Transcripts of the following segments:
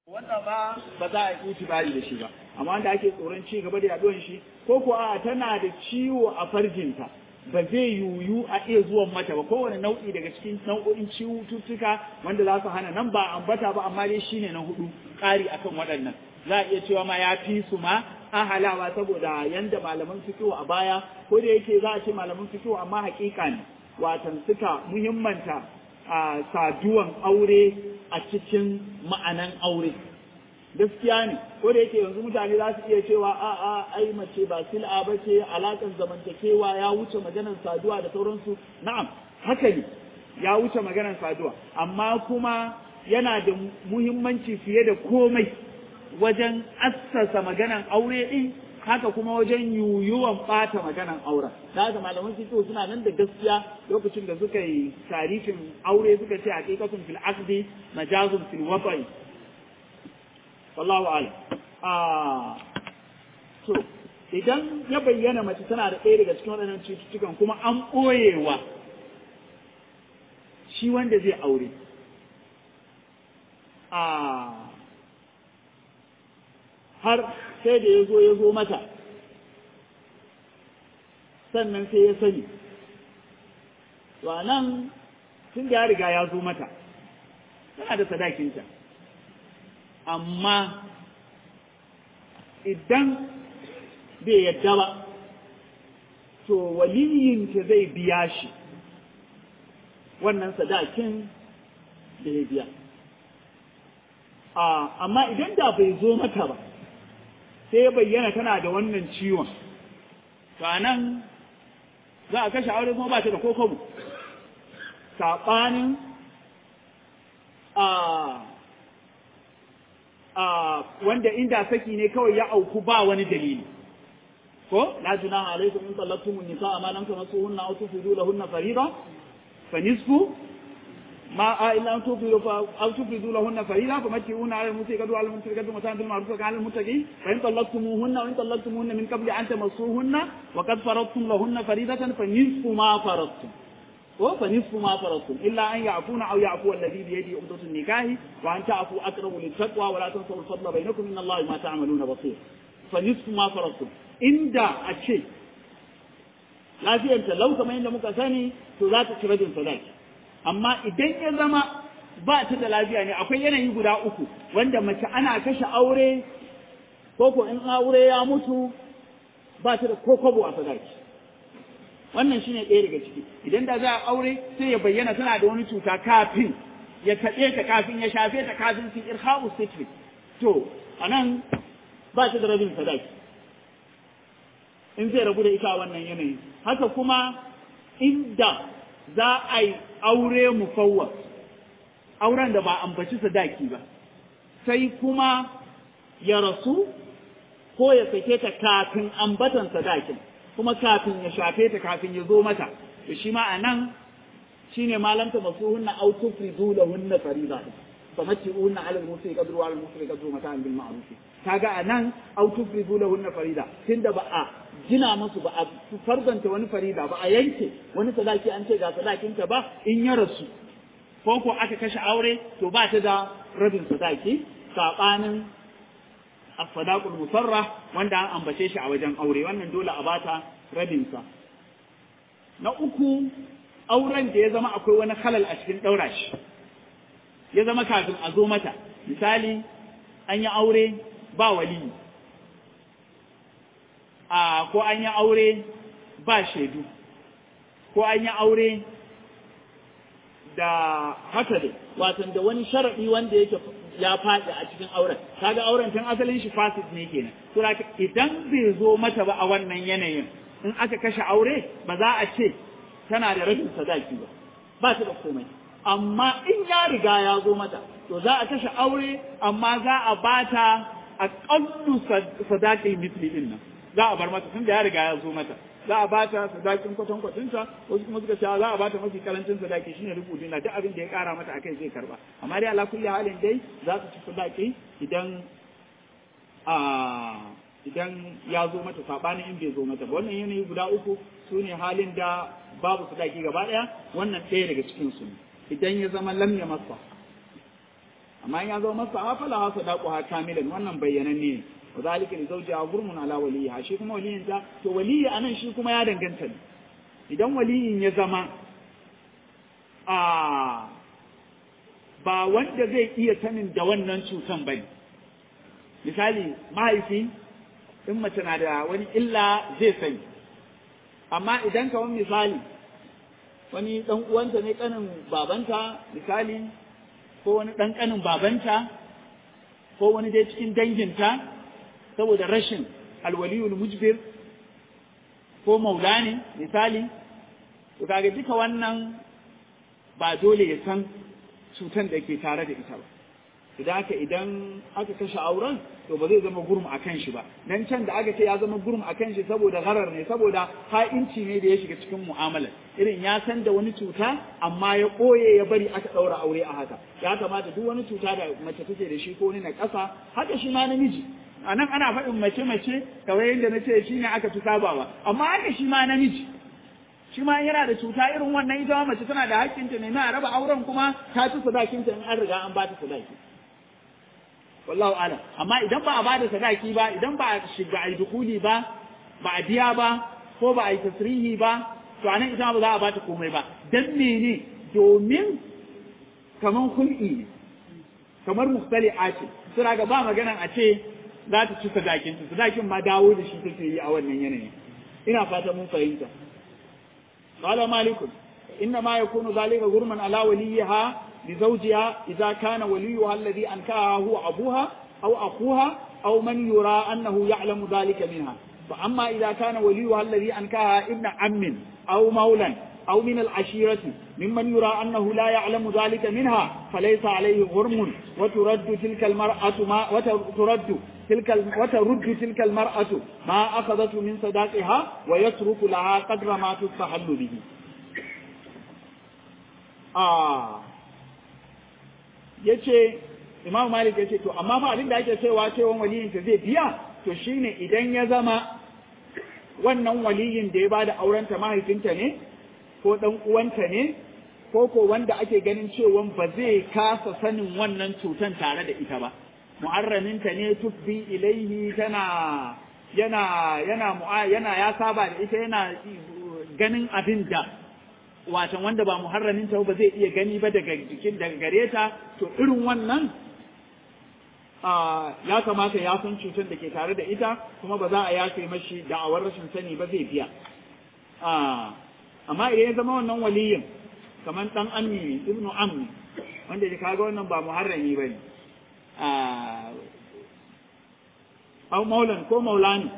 wannan ba za a yi tibari da shi ba, amma wanda ake tsoron ci gaba da yaduwan shi ko ko a tana da ciwo a farjinta ba zai yiwu a iya zuwan mata ba, kowane nau'i daga cikin nau'o'in cututtuka wanda za su hana nan ba ambata ba, amma dai shine na hudu ƙari akan waɗannan. Za a iya cewa ma ya fi su ma ahalawa saboda yanda malaman fiqh a baya, ko da yake za a ce malaman fiqh amma haƙiƙa ne watan suka muhimmanta a saduwan aure a cikin ma'anan aure. Gaskiya ne, ko da yake yanzu mutane za su iya cewa ai mace ba sil'a ba ce, alaƙar zamantakewa ya wuce maganar saduwa da sauransu. Na'am, haka ne, ya wuce maganar saduwa, amma kuma yana da muhimmanci fiye da komai wajen assasa maganar aure ɗin, haka kuma wajen yuyuwan ɓata maganan auren. Da haka malaman fiqh suna nan da gaskiya lokacin da suka yi tarihin aure suka ce haqiqatun fil aqdi majazun fil wata'i. Wallahu a'lam. To idan ya bayyana mace tana da ɗaya daga cikin waɗannan cututtukan kuma an ɓoyewa shi wanda zai aure. Har sai da ya zo mata sannan sai ya sani, to nan tun da ya riga ya zo mata tana da sadakinta, amma idan bai yadda ba to waliyinta zai biya shi wannan sadakin da ya biya. Amma idan da bai zo mata ba sai ya bayyana tana da wannan ciwon, to nan za a kashe aure kuma ba ta da kokobo. Saɓanin wanda inda saki ne kawai ya auku ba wani dalili, ko la junaha alaykum in talaqtumun nisaa ma lam tamassuhunna aw tufidu lahunna farida fa nisfu ما إلا أن تفرضوا لهن فريضة فمتعوهن على الموسع قدره على المسر قدره متاعا بالمعروف على المتقين فإن طلقتموهن من قبل أن تمسوهن وقد فرضتم لهن فريضة فنصف ما فرضتم إلا أن يعفون أو يعفو الذي بيده عقدة النكاح وأن تعفوا أقرب للتقوى ولا تنسوا الفضل بينكم إن الله ما تعملون بصير. فنصف ما فرضتم إن دا الشيء لا في أنت لو كما إن مكساني تذات شرد صداك. Amma idan ya zama ba ta da lafiya ne, akwai yanayi guda uku wanda mace ana kashe aure ko in aure ya mutu ba ta da kokobo a sadaki. Wannan shine ɗaya daga ciki. Idan da za a aure sai ya bayyana tana da wani cuta kafin ya taɓe ta, kafin ya shafe ta, kafin su irha'u sitri, to anan ba ta da rabin sadaki in zai rabu da ita a wannan yanayi. Haka kuma inda za a yi aure mufawwar, auren da ba ambaci sadaki ba, sai kuma ya rasu ko ya sake ta kafin ambatan sadakin, kuma kafin ya shafe ta, kafin ya zo mata, to shi ma a nan shi ne malamta masu hunna au tufridu lahunna fariza fa matti'unna 'ala al-musi qadru wa 'ala al-musri qadru mata'an bil ma'ruf. Kaga anan au tufridu lahunna farida, tunda ba a gina musu ba a farzanta wani farida ba, a yanke wani sadaki an ce ga sadakinta ba, in ya rasu ko aka kashe aure to ba ta da rabin sadaki, sabanin as-sadaqul musarrah wanda an ambace shi a wajen aure, wannan dole a bata rabin sa. Na uku, auren da ya zama akwai wani halal a cikin daura shi, ya zama kafin a zo mata, misali an yi aure ba wali, ko an yi aure ba shaidu, ko an yi aure da haka dai, watan da wani sharaɗi wanda yake ya faɗi a cikin auren. Kaga auren tun asalin shi fasid ne kenan. To idan bai zo mata ba a wannan yanayin, in aka kashe aure ba za a ce tana da rabin sadaki ba ta da komai. Amma in ya riga ya zo mata, to za a kashe aure, amma za a bata aqallu sadaqi mithli din nan. Za a bar mata tun da ya riga ya zo mata, za a bata sadakin kwatankwacinsa, wasu kuma suka ce za a bata mafi karancin sadaki shine rubu dina, duk abin da ya kara mata akai zai karba. Amma dai ala kulli halin dai za su ci sadaki idan ya zo mata, sabanin in bai zo mata ba. Wannan yanayi guda uku su ne halin da babu sadaki gaba daya, wannan ɗaya daga cikin su. Idan ya zama lam ya masa amma in ya zama masa fala ha sadaquha kamilan wannan bayyananne ne wa zalika li zawjiha gurmun ala waliha shi kuma waliyin ta to waliyi anan shi kuma ya danganta ne idan waliyin ya zama ba wanda zai iya sanin da wannan cutan bane misali mahaifi in mace na da wani illa zai sani amma idan ka wani misali wani dan uwanta ne kanin babanta misali ko wani dan kanin babanta ko wani dai cikin danginta saboda rashin alwaliyul mujbir ko maulani misali to kaga duka wannan ba dole ya san cutan da ke tare da ita ba idan aka kashe auren to ba zai zama gurum akan shi ba nan can da aka ce ya zama gurum akan shi saboda gharar ne saboda ha'inci ne da ya shiga cikin mu'amala irin ya san da wani cuta amma ya koye ya bari aka daura aure a haka ya kamata duk wani cuta da mace take da shi ko wani na ƙasa haka shi ma namiji a nan ana faɗin mace kawai yadda na ce shi ne aka fi sabawa amma haka shi ma namiji shi ma yana da cuta irin wannan ita mace tana da hakkinta ne na raba auren kuma ta ci sadakinta in an riga an ba ta sadaki wallahu alam amma idan ba a bada sadaki ba idan ba a shiga ai dukuli ba ba a biya ba ko ba a yi tasrihi ba to anan ita ba za a bata komai ba dan mene domin kaman hul'i ne kamar mustali'a ce sura ga ba maganan a ce za ta ci sadakin ma dawo da shi take yi a wannan yanayin ina fata mun fahimta qala malikun inna ma yakunu zalika gurman ala waliha لزوجها إذا كان وليها الذي أنكاها هو أبوها أو أخوها أو من يرى أنه يعلم ذلك منها فأما إذا كان وليها الذي أنكاها ابن عم أو مولا أو من العشيرة ممن يرى أنه لا يعلم ذلك منها فليس عليه غرم وترد تلك تلك المرأة ما أخذته من صداقها ويترك لها قدر ما تستحل به yace Imam Malik yace to amma fa abin da ake cewa waliyin ta zai biya to shine idan ya zama wannan waliyin da ya bada auren ta mahaifinta ne ko dan uwanta ne ko wanda ake ganin cewa ba zai kasa sanin wannan cutan tare da ita ba mu'arraminta ne tubbi ilaihi tana yana ya saba da ita yana ganin abin da watan wanda ba muharramin ta ba zai iya gani ba daga gare ta to irin wannan ya kamata ya san cutar da ke tare da ita kuma ba za a yafe mashi da'awar rashin sani ba zai biya amma idan ya zama wannan waliyin kamar dan ammi ibnu ammi wanda ya kaga wannan ba muharrami bane au maulan ko maulani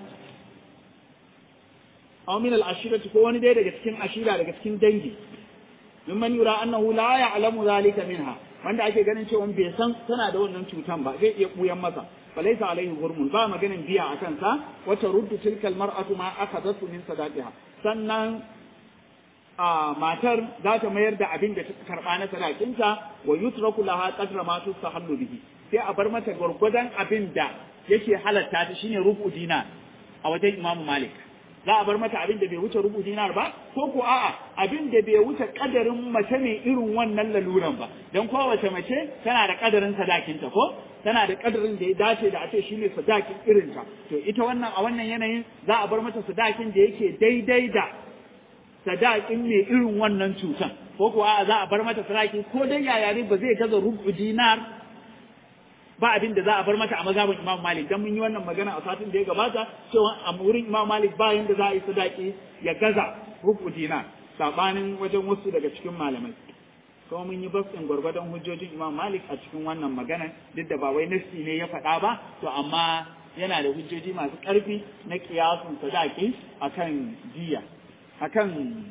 aw min al-ashirati ko wani dai daga cikin ashira daga cikin dangi mimman yura annahu la ya'lamu zalika minha wanda ake ganin cewa bai san tana da wannan cutan ba zai iya buyan masa falaysa alaihi hurmun ba maganin biya akan sa wa taruddu tilka al-mar'atu ma akhadatu min sadaqiha sannan matar za ta mayar da abin da ta karba na sadakinta wa yutraku laha qadra ma tusahallu bihi sai a bar mata gurgudan abin da yake halatta ta shine rubu dinar a wajen Imam Malik za a bar mata abin da bai wuce rubu dinar ba ko a'a abin da bai wuce kadarin mace ne irin wannan laluran ba dan kowace mace tana da kadarin sadakinta ko tana da kadarin da ya dace da a ce shine sadakin irinta to ita wannan a wannan yanayin za a bar mata sadakin da yake daidai da sadakin mai irin wannan cutan ko a'a za a bar mata sadaki ko dai yaya ne ba zai gaza rubu dinar ba abin da za a bar mata a mazhabin Imam Malik dan mun yi wannan magana a satin da ya gabata cewa a wurin Imam Malik ba yanda za a yi sadaki ya gaza rubu dinar sabanin wajen wasu daga cikin malamai kuma mun yi basin gwargwadon hujjojin Imam Malik a cikin wannan magana duk da ba wai nasi ne ya faɗa ba to amma yana da hujjoji masu ƙarfi na kiyasun sadaki akan jiya akan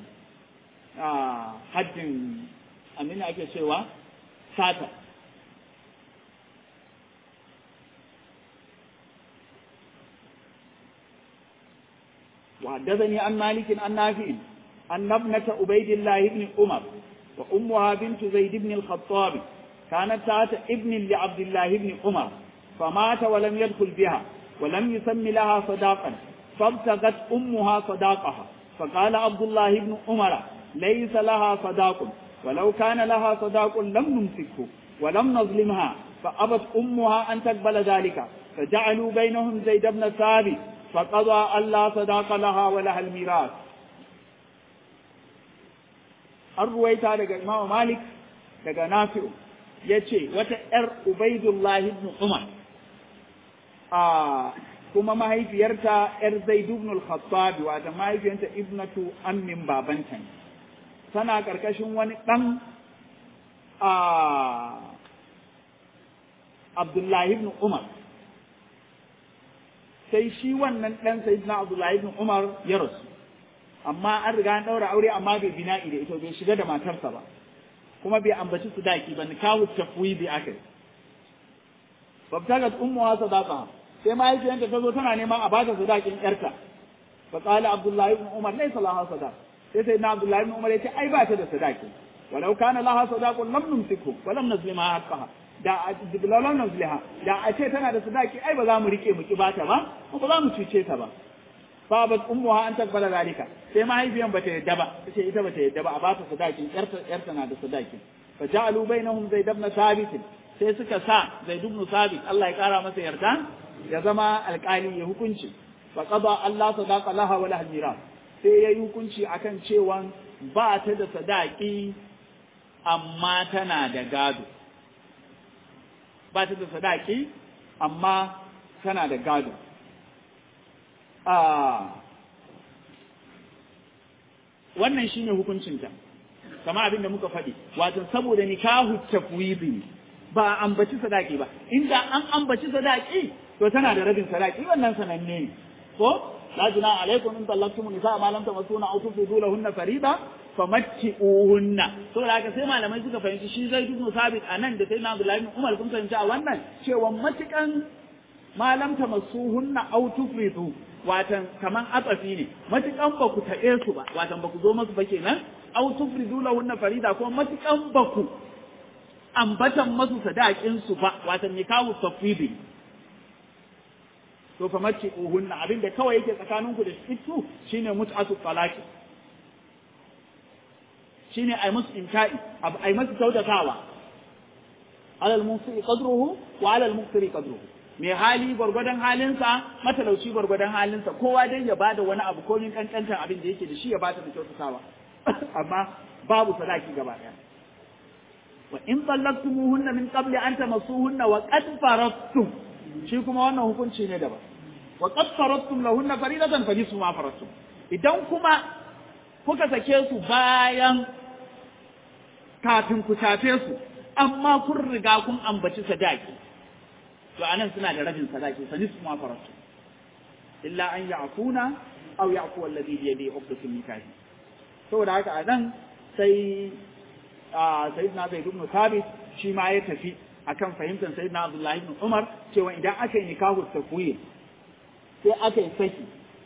haddin amina ake cewa sata وحدثني عن مالك عن نافع أن ابنة عبيد الله بن عمر وأمها بنت زيد بن الخطاب كانت تحت ابن لعبد الله بن عمر فمات ولم يدخل بها ولم يسم لها صداقا فابتغت أمها صداقها فقال عبد الله بن عمر ليس لها صداق ولو كان لها صداق لم نمسكه ولم نظلمها فأبت أمها أن تقبل ذلك فجعلوا بينهم زيد بن ثابت فقضى ألا صداق لها ولها الميراث. الرويتا دقى إمام مالك دقى نافع يتشي وتأر عبيد الله بن عمر كما ما هي فيرتا زيد بن الخطاب وما هي فيرتا ابنة أم بابنتا سنة كركشن ونقم Abdullahi ibn Umar sai shi wannan dan sayyidina Abdullahi ibn Umar ya rasu amma an riga an daura aure amma bai bina'i da ita bai shiga da matarsa ba kuma bai ambaci sadaki ba nikahu tafwidi akai babtagat ummuha sadaqa sai mahaifiyarta ta zo tana neman a bata sadakin yarta fa qala Abdullahi ibn Umar laysa laha sadaq sai sayyidina Abdullahi ibn Umar ya ce ai ba ta da sadaki walau kana laha sadaqun lam numsiku wa lam nazlimha haqqaha da diblalan nazliha da a ce tana da sadaki ai ba za mu rike mu kibata ba ba za mu cuce ta ba babat ummuha an takbala zalika sai mahaifiyan bata yadda ba tace ita bata yadda ba a bata sadakin yarta na da sadaki fa ja'alu bainahum zaid ibn thabit sai suka sa zaid ibn thabit Allah ya kara masa yarda ya zama alƙali ya hukunci fa qada Allah sadaqa laha wa laha mira sai yayi hukunci akan cewa ba ta da sadaki amma tana da gado ba ta da sadaki amma tana da gado wannan shine hukuncinta kama abin da muka faɗi wato saboda nikahu tafwidi ba a ambaci sadaki ba inda an ambaci sadaki to tana da rabin sadaki wannan sananne ne ko la junaha alaikum in talaqtum nisaa ma lam tamassuna aw tufidu lahunna farida famatti'uhunna saboda haka sai malamai suka fahimci shi zai ibn sabit anan da sayyidina Abdullahi ibn Umar kun fahimci a wannan cewa matukan malam tamassuhunna aw tufidu watan kaman atsafi ne matukan ba ku taɓe su ba watan ba ku zo masu ba kenan aw tufridu lahunna farida ko matukan ba ku ambatan masu sadakin su ba watan nikahu tafwidi to fa mace uhunna abinda kawai yake tsakaninku da su shine mut'atu talaqi shine ai musu inta'i ai musu taudatawa alal musi qadruhu wa alal muqtari qadruhu mai hali gwargwadon halinsa matalauci gwargwadon halinsa kowa dai ya bada wani abu ko min kankantan abin da yake da shi ya bata da kyautatawa amma babu sadaki gaba daya wa in tallaqtumuhunna min qabli an tamassuhunna wa qad faradtum shi kuma wannan hukunci ne daban wa qad faradtum lahunna faridatan fa nisfu ma faradtum idan kuma kuka sake su bayan kafin ku tafe su amma kun riga kun ambaci sadaki to anan suna da rabin sadaki fa nisfu ma faradtum illa an ya'funa aw ya'fu alladhi bi yadihi 'uqdatun nikah saboda haka anan sai sayyidina Zaid ibn Thabit shi ma ya tafi akan fahimtar sayyidina Abdullah ibn Umar cewa idan aka yi nikahu tafwid sai aka yi saki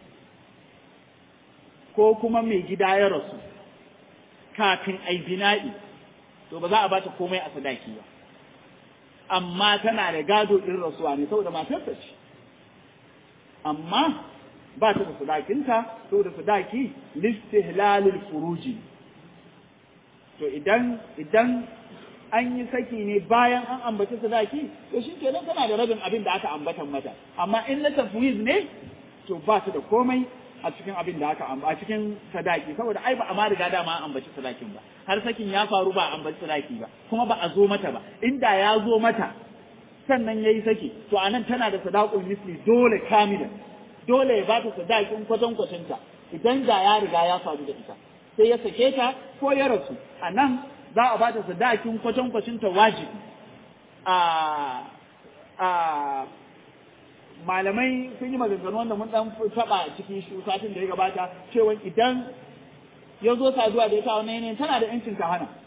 ko kuma mai gida ya rasu kafin ai bina'i to ba za a bata komai a sadaki ba amma tana da gado din rasuwa ne saboda matarsa ce amma ba ta da sadakinta saboda sadaki listihlalil furuji to idan an yi saki ne bayan an ambaci sadaki to shi kenan tana da rabin abin da aka ambatan mata amma in na tafwiz ne to ba ta da komai a cikin abin da aka a cikin sadaki saboda ai ba a ma riga dama an ambaci sadakin ba har sakin ya faru ba a ambaci sadaki ba kuma ba a zo mata ba inda ya zo mata sannan yayi saki to anan tana da sadaqul misli dole kamilan dole ya ba ta sadakin kwatankwacin idan da ya riga ya faru da ita sai ya sake ta ko ya rasu anan za a ba ta sadakin kwatankwacin wajibi malamai sun yi maganganu wanda mun dan taba cikin satin da ya gabata cewa idan ya zo saduwa da ita wannan ne tana da yancin ta hana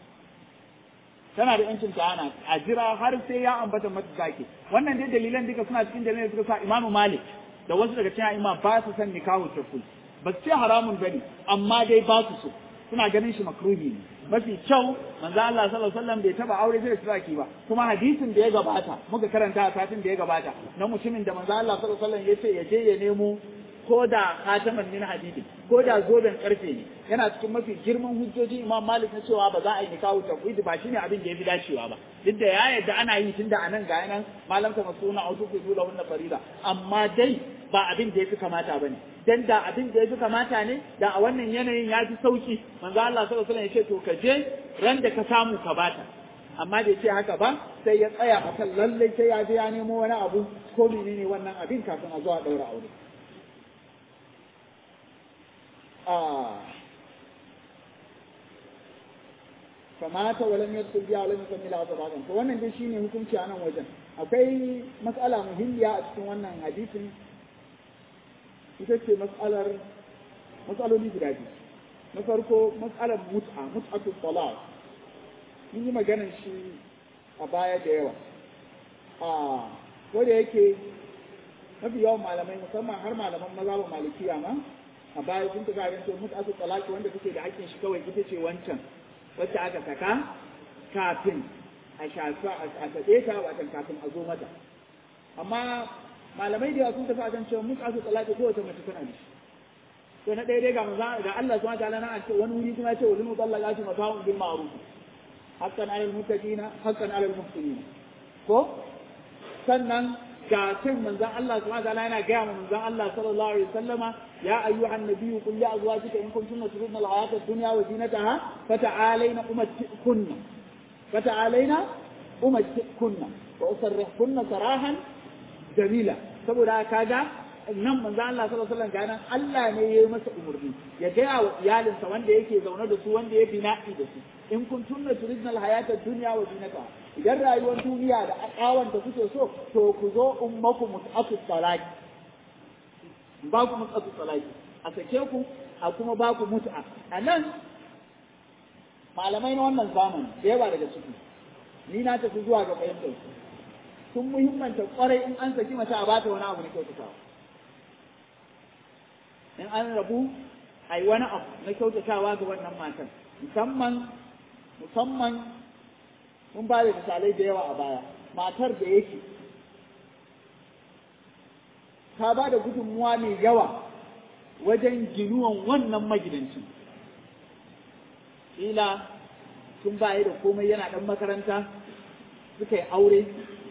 a jira har sai ya ambata mata zaki wannan dai dalilan duka suna cikin dalilan da suka sa Imam Malik da wasu daga cikin imam ba su san nikahu tafwid ba su ce haramun bane amma dai ba su so suna ganin shi makruhi ne mafi kyau manzo Allah sallallahu alaihi wasallam bai taba aure sai saki ba kuma hadisin da ya gabata muka karanta a satin da ya gabata na mutumin da manzo Allah sallallahu alaihi wasallam yace ya je ya nemo ko da khataman min hadidi ko da zoben karfe ne yana cikin mafi girman hujjoji Imam Malik na cewa ba za a yi nikahu tafwid ba shine abin da yafi dacewa ba duk da ya yadda ana yi tunda anan ga yanan malam ka masuna autu fi dula wannan farida amma dai ba abin da yafi kamata bane dan da abin da yafi kamata ne da a wannan yanayin ya fi sauki manzo Allah sallallahu alaihi wasallam ya ce to ka je ran da ka samu ka bata amma da ce haka ba sai ya tsaya a kan lallai sai ya je ya nemo wani abu ko menene wannan abin kafin a zo a daura aure famata walam yadkhul biha walam yukammil azwajan to wannan dai shine hukunci a nan wajen akwai mas'ala muhimmiya a cikin wannan hadisin ita ce mas'aloli guda biyu na farko mas'alar mut'atu talaq mun yi maganar shi a baya da yawa ko da yake mafi yawan malamai musamman har malaman maza ba malikiya ma a baya sun tafi a cewa mut'atu talaq wanda take da hakkin shi kawai ita ce wancan wacce aka saka kafin a shafa a sake ta watan kafin a zo mata amma malamai da sun tafi akan cewa mut'atu talaq ko wata mace tana da shi to na ɗaya dai ga Allah subhanahu wa ta'ala na ce wani wuri kuma ya ce wa lil mutallaqati mata'un bil ma'ruf haqqan 'alal muttaqina haqqan 'alal muhsinin ko sannan ga cin manzon Allah subhanahu wa ta'ala yana ga manzon Allah sallallahu alaihi wasallama ya ayyuhan nabiyyu qul li azwajika in kuntunna turidna al-hayata ad-dunya wa zinataha fata'alayna umatti'kunna wa usarrihkunna sarahan jamila saboda kaga nan manzo Allah sallallahu alaihi wasallam ganan Allah ne yayi masa umurni ya ga wa iyalinsa wanda yake zaune da su wanda ya bina'i da su in kuntunna turidna al-hayata ad-dunya wa zinataha idan rayuwar duniya da akawan da kuke so to ku zo ummaku mut'atu talaq ba ku mut'atu talaq a sake ku a kuma ba ku mut'a anan malamai na wannan zamani da yawa daga ciki ni na tafi zuwa ga fahimtar sun muhimmanta kwarai in an saki mace a bata wani abu ne kyautatawa in an rabu a yi wani abu na kyautatawa ga wannan matan musamman mun ba da misalai da yawa a baya matar da yake ta ba da gudunmuwa mai yawa wajen ginuwan wannan magidancin ila tun baya da komai yana ɗan makaranta suka yi aure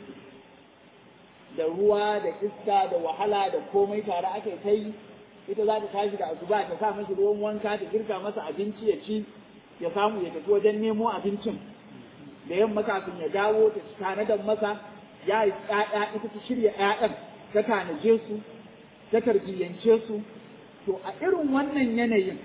da ruwa da iska da wahala da komai tare aka yi ta yi ita za ta tashi da asuba ta sa masa ruwan wanka ta girka masa abinci ya ci ya samu ya tafi wajen nemo abincin da yamma kafin ya dawo ta tanadar masa ya yi ƴaƴa ita ta shirya ƴaƴan ta tanaje su ta tarbiyyance su to a irin wannan yanayin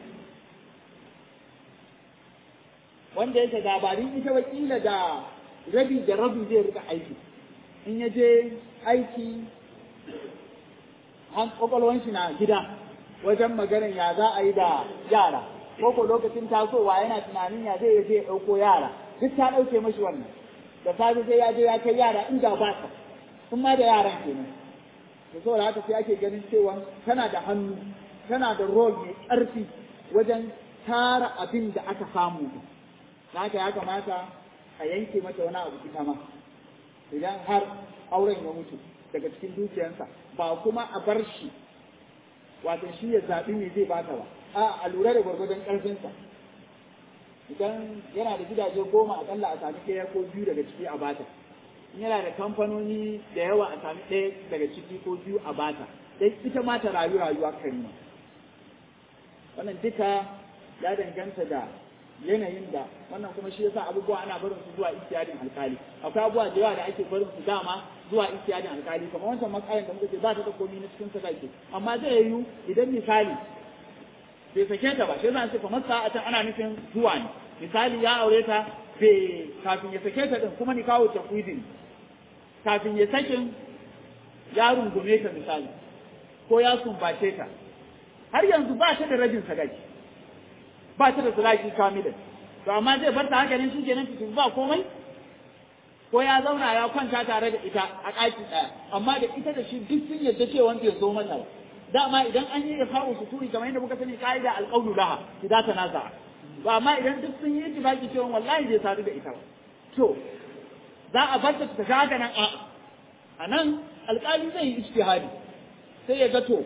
wanda yake dabarin ita wakila da rabi zai rika aiki in ya je aiki kwakwalwan shi na gida wajen maganin ya za a yi da yara ko lokacin tasowa yana tunanin ya zai je ya ɗauko yara duk ta ɗauke mashi wannan da safe sai ya je ya kai yara inda ba ta sun ma da yaran kenan da saboda haka sai ake ganin cewa tana da hannu tana da role mai ƙarfi wajen tara abin da aka samu haka ya kamata a yanke mata wani abu ita ma idan har auren ya mutu daga cikin dukiyarsa ba kuma a bar shi wato shi ya zaɓi me zai bata ba a lura da gwargwadon ƙarfinsa idan yana da gidaje 10 akalla a sami ɗaya ko 2 daga ciki a bata in yana da kamfanoni da yawa a sami ɗaya daga ciki ko 2 a bata dai ita ma ta rayuwa karima wannan duka ya danganta da yanayin da wannan kuma shi yasa abubuwa ana barin su zuwa istiyadin alkali akwai abubuwa da yawa da ake barin su dama zuwa istiyadin alkali kamar wancan matsayin da muka ce ba ta da komai na cikin sadaki amma zai yiwu idan misali bai sake ta ba shi yasa ce kamar sa'atan ana nufin zuwa ne misali ya aure ta bai kafin ya sake ta din kuma ni kawo tafwidin kafin ya sakin ya rungume ta misali ko ya sumbace ta har yanzu ba ta da rajin sadaki ba ta da sadaki kamilan to amma zai bar ta haka ne shikenan cikin ba komai ko ya zauna ya kwanta tare da ita a ɗaki ɗaya amma da ita da shi duk sun yarda cewa bai zo mata ba dama idan an yi ifa'u suturi kamar yadda muka sani ka'ida alqawlu laha idan tanaza ba amma idan duk sun yi ittifaqi cewa wallahi bai sadu da ita ba to za a bar ta ta haka nan a nan alƙali zai yi ijtihadi sai ya ga to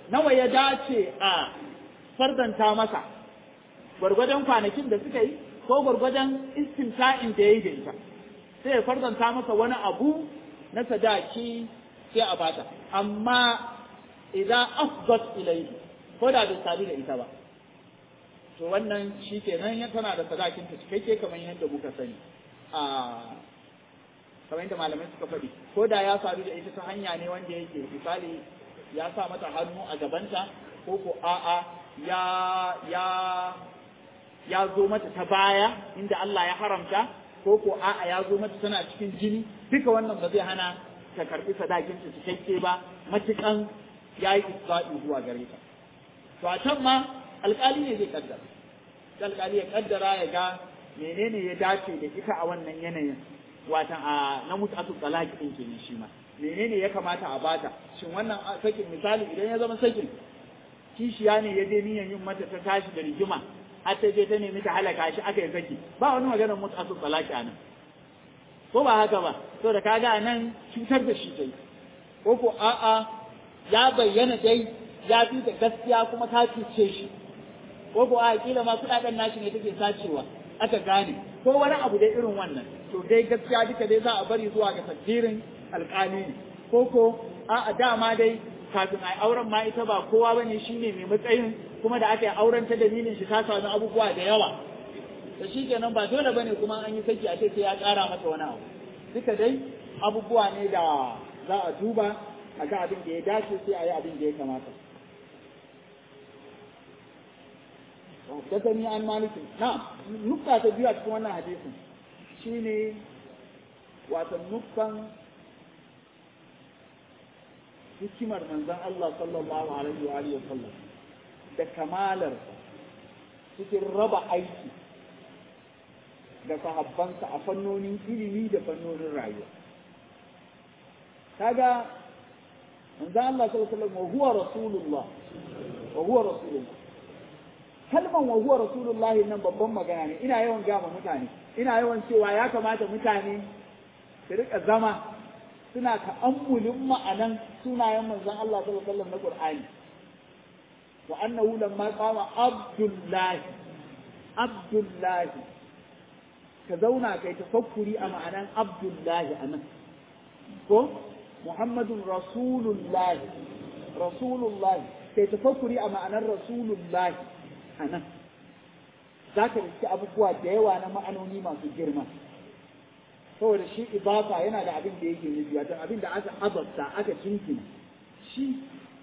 nawa ya dace a fardanta masa gwargwadon kwanakin da suka yi ko gwargwadon istimta'in da ya yi da ita sai ya fardanta masa wani abu na sadaki sai a bata amma idan afdat ilayhi ko da bai sadu da ita ba to wannan shi kenan ya tana da sadakin ta cikakke kamar yadda muka sani kamar yadda malamai suka faɗi ko da ya sadu da ita ta hanya ne wanda yake misali ya sa mata hannu a gabanta ko ko a'a ya zo mata ta baya inda Allah ya haramta ko ko a'a ya zo mata tana cikin jini duka wannan ba zai hana ta karɓi sadakin ta cikakke ba matukan ya yi isbaɗi zuwa gare ta to a can ma alƙali ne zai kaddara alƙali ya kaddara ya ga menene ya dace da ita a wannan yanayin wata a na mutu talaki din kenan shi ma menene ya kamata a bata shin wannan sakin misali idan ya zama sakin kishiya ne ya je niyan yin mata ta tashi da rigima har ta je ta nemi ta halaka shi aka yi saki ba wani maganar mutu talaki anan ko ba haka ba to da kaga anan cutar da shi dai ko ko a'a ya bayyana dai ya fi da gaskiya kuma ta cuce shi ko ko a kila ma kudaden nashi ne take sacewa aka gane ko wani abu dai irin wannan to dai gaskiya duka dai za a bari zuwa ga tadbirin alƙali ne ko ko a dama dai kafin ai auren ma ita ba kowa bane shine mai matsayin kuma da aka yi auren ta dalilin shi ta samu abubuwa da yawa to shikenan ba dole bane kuma an yi saki a ce sai ya ƙara mata wani abu duka dai abubuwa ne da za a duba a ga abin da ya dace sai a yi abin da ya kamata حدثني عن مالك نعم نقطة تبيع تكون حديثا شيني وتنقطا hikimar manzon Allah sallallahu alaihi wa alihi wasallam da kamalar cikin raba aiki da sahabbansa a fannonin ilimi da fannonin rayuwa kaga manzon Allah sallallahu alaihi wa sallam wa huwa rasulullah kalman wa huwa rasulullah nan babban magana ne ina yawan gama mutane ina yawan cewa ya kamata mutane su rika zama suna ta'ammulin ma'anan sunayen manzon Allah sallallahu alaihi wasallam na Qur'ani wa annahu lamma qama Abdullahi ka zauna kai tafakkuri a ma'anan Abdullahi anan ko Muhammadun Rasulullahi kai tafakkuri a ma'anar Rasulullahi anan zaka riski abubuwa da yawa na ma'anoni masu girma saboda shi ibafa yana da abin da yake nufi wato abin da aka azabta aka cinkina shi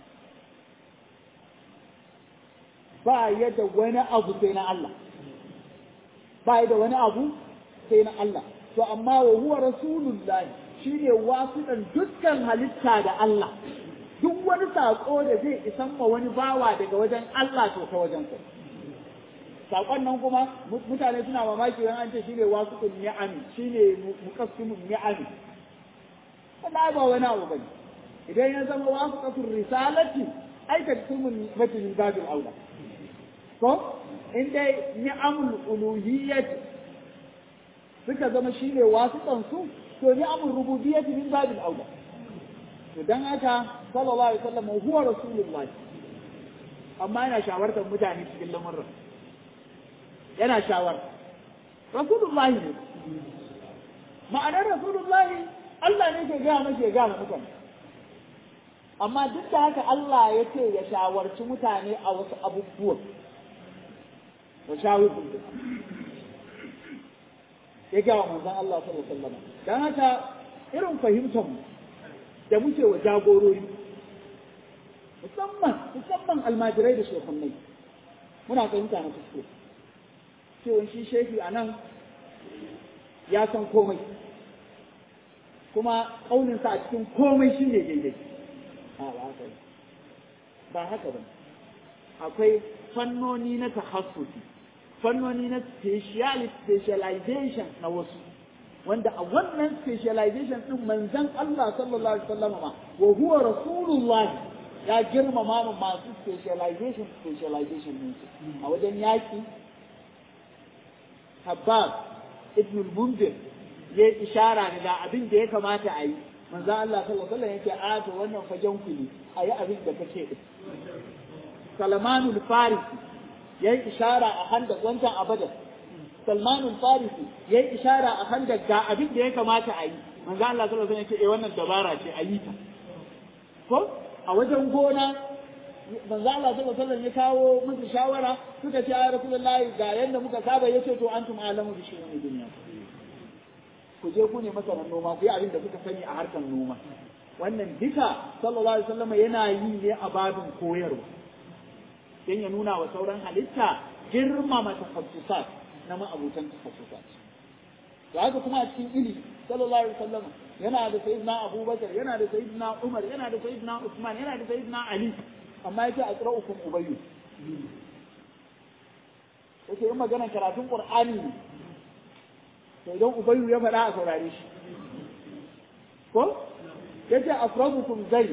ba ya da wani abu sai na Allah ba ya da wani abu sai na Allah to amma wa huwa rasulullahi shine wasiɗan dukkan halitta da Allah duk wani sako da zai isan ma wani bawa daga wajen Allah to ta wajen sa sakon nan kuma mutane suna mamaki wani an ce shine wasiqun ni'ami shine muqassimun ni'ami wannan ba wani abu bane idan ya zama wasiqatul risalati ai ka tumun matin babil aula ko inda ni'amul uluhiyyah suka zama shine wasiqan su to ni'amul rububiyyah min babil aula to dan haka sallallahu alaihi wasallam huwa rasulullahi amma yana shawartar mutane cikin lamarin yana shawar rasulullahi ne ma'anar rasulullahi Allah ne ke gaya mace gaya mutane amma duk da haka Allah ya ce ya shawarci mutane a wasu abubuwan wa shawarci ya gaya wa manzon Allah sallallahu alaihi wasallam dan haka irin fahimtar mu da muke wa jagorori musamman almajirai da shekannai muna fahimta na kuskure cewa shi shehi a nan ya san komai kuma ƙauninsa a cikin komai shi ne daidai ba haka ba akwai fannoni na tahassusi fannoni na specialization na wasu wanda a wannan specialization din manzon Allah sallallahu alaihi wasallam ma wa huwa rasulullah ya girmama masu specialization ne a wajen yaki Habbab ibn al-Munzir ya ishara da abin da ya kamata a yi manzo Allah sallallahu alaihi wasallam yake a to wannan fagen ku ne ayi abin da kake din Salmanul Farisi yayi ishara a Handak wancan abada Salmanul Farisi yayi ishara a Handak ga abin da ya kamata a yi manzo Allah sallallahu alaihi wasallam yake wannan dabara ce a yi ta ko a wajen gona manzo Allah sallallahu alaihi wasallam ya kawo musu shawara suka ce ya Rasulullahi ga yanda muka saba yace to antum alamu bi shi'uni dunya ku je ku ne masanan noma ku yi abin da kuka sani a harkar noma wannan duka sallallahu alaihi wasallam yana yi ne a babin koyarwa dan ya nuna wa sauran halitta girmama tafassusat na ma'abutan tafassusat to haka kuma a cikin ilimi sallallahu alaihi wasallam yana da sayyidina Abubakar yana da sayyidina Umar yana da sayyidina Usman yana da sayyidina Ali amma yake aqra'ukum ubayyu yake yin magana karatun Qur'ani ne to idan ubayyu ya faɗa a saurare shi ko yace afradukum zai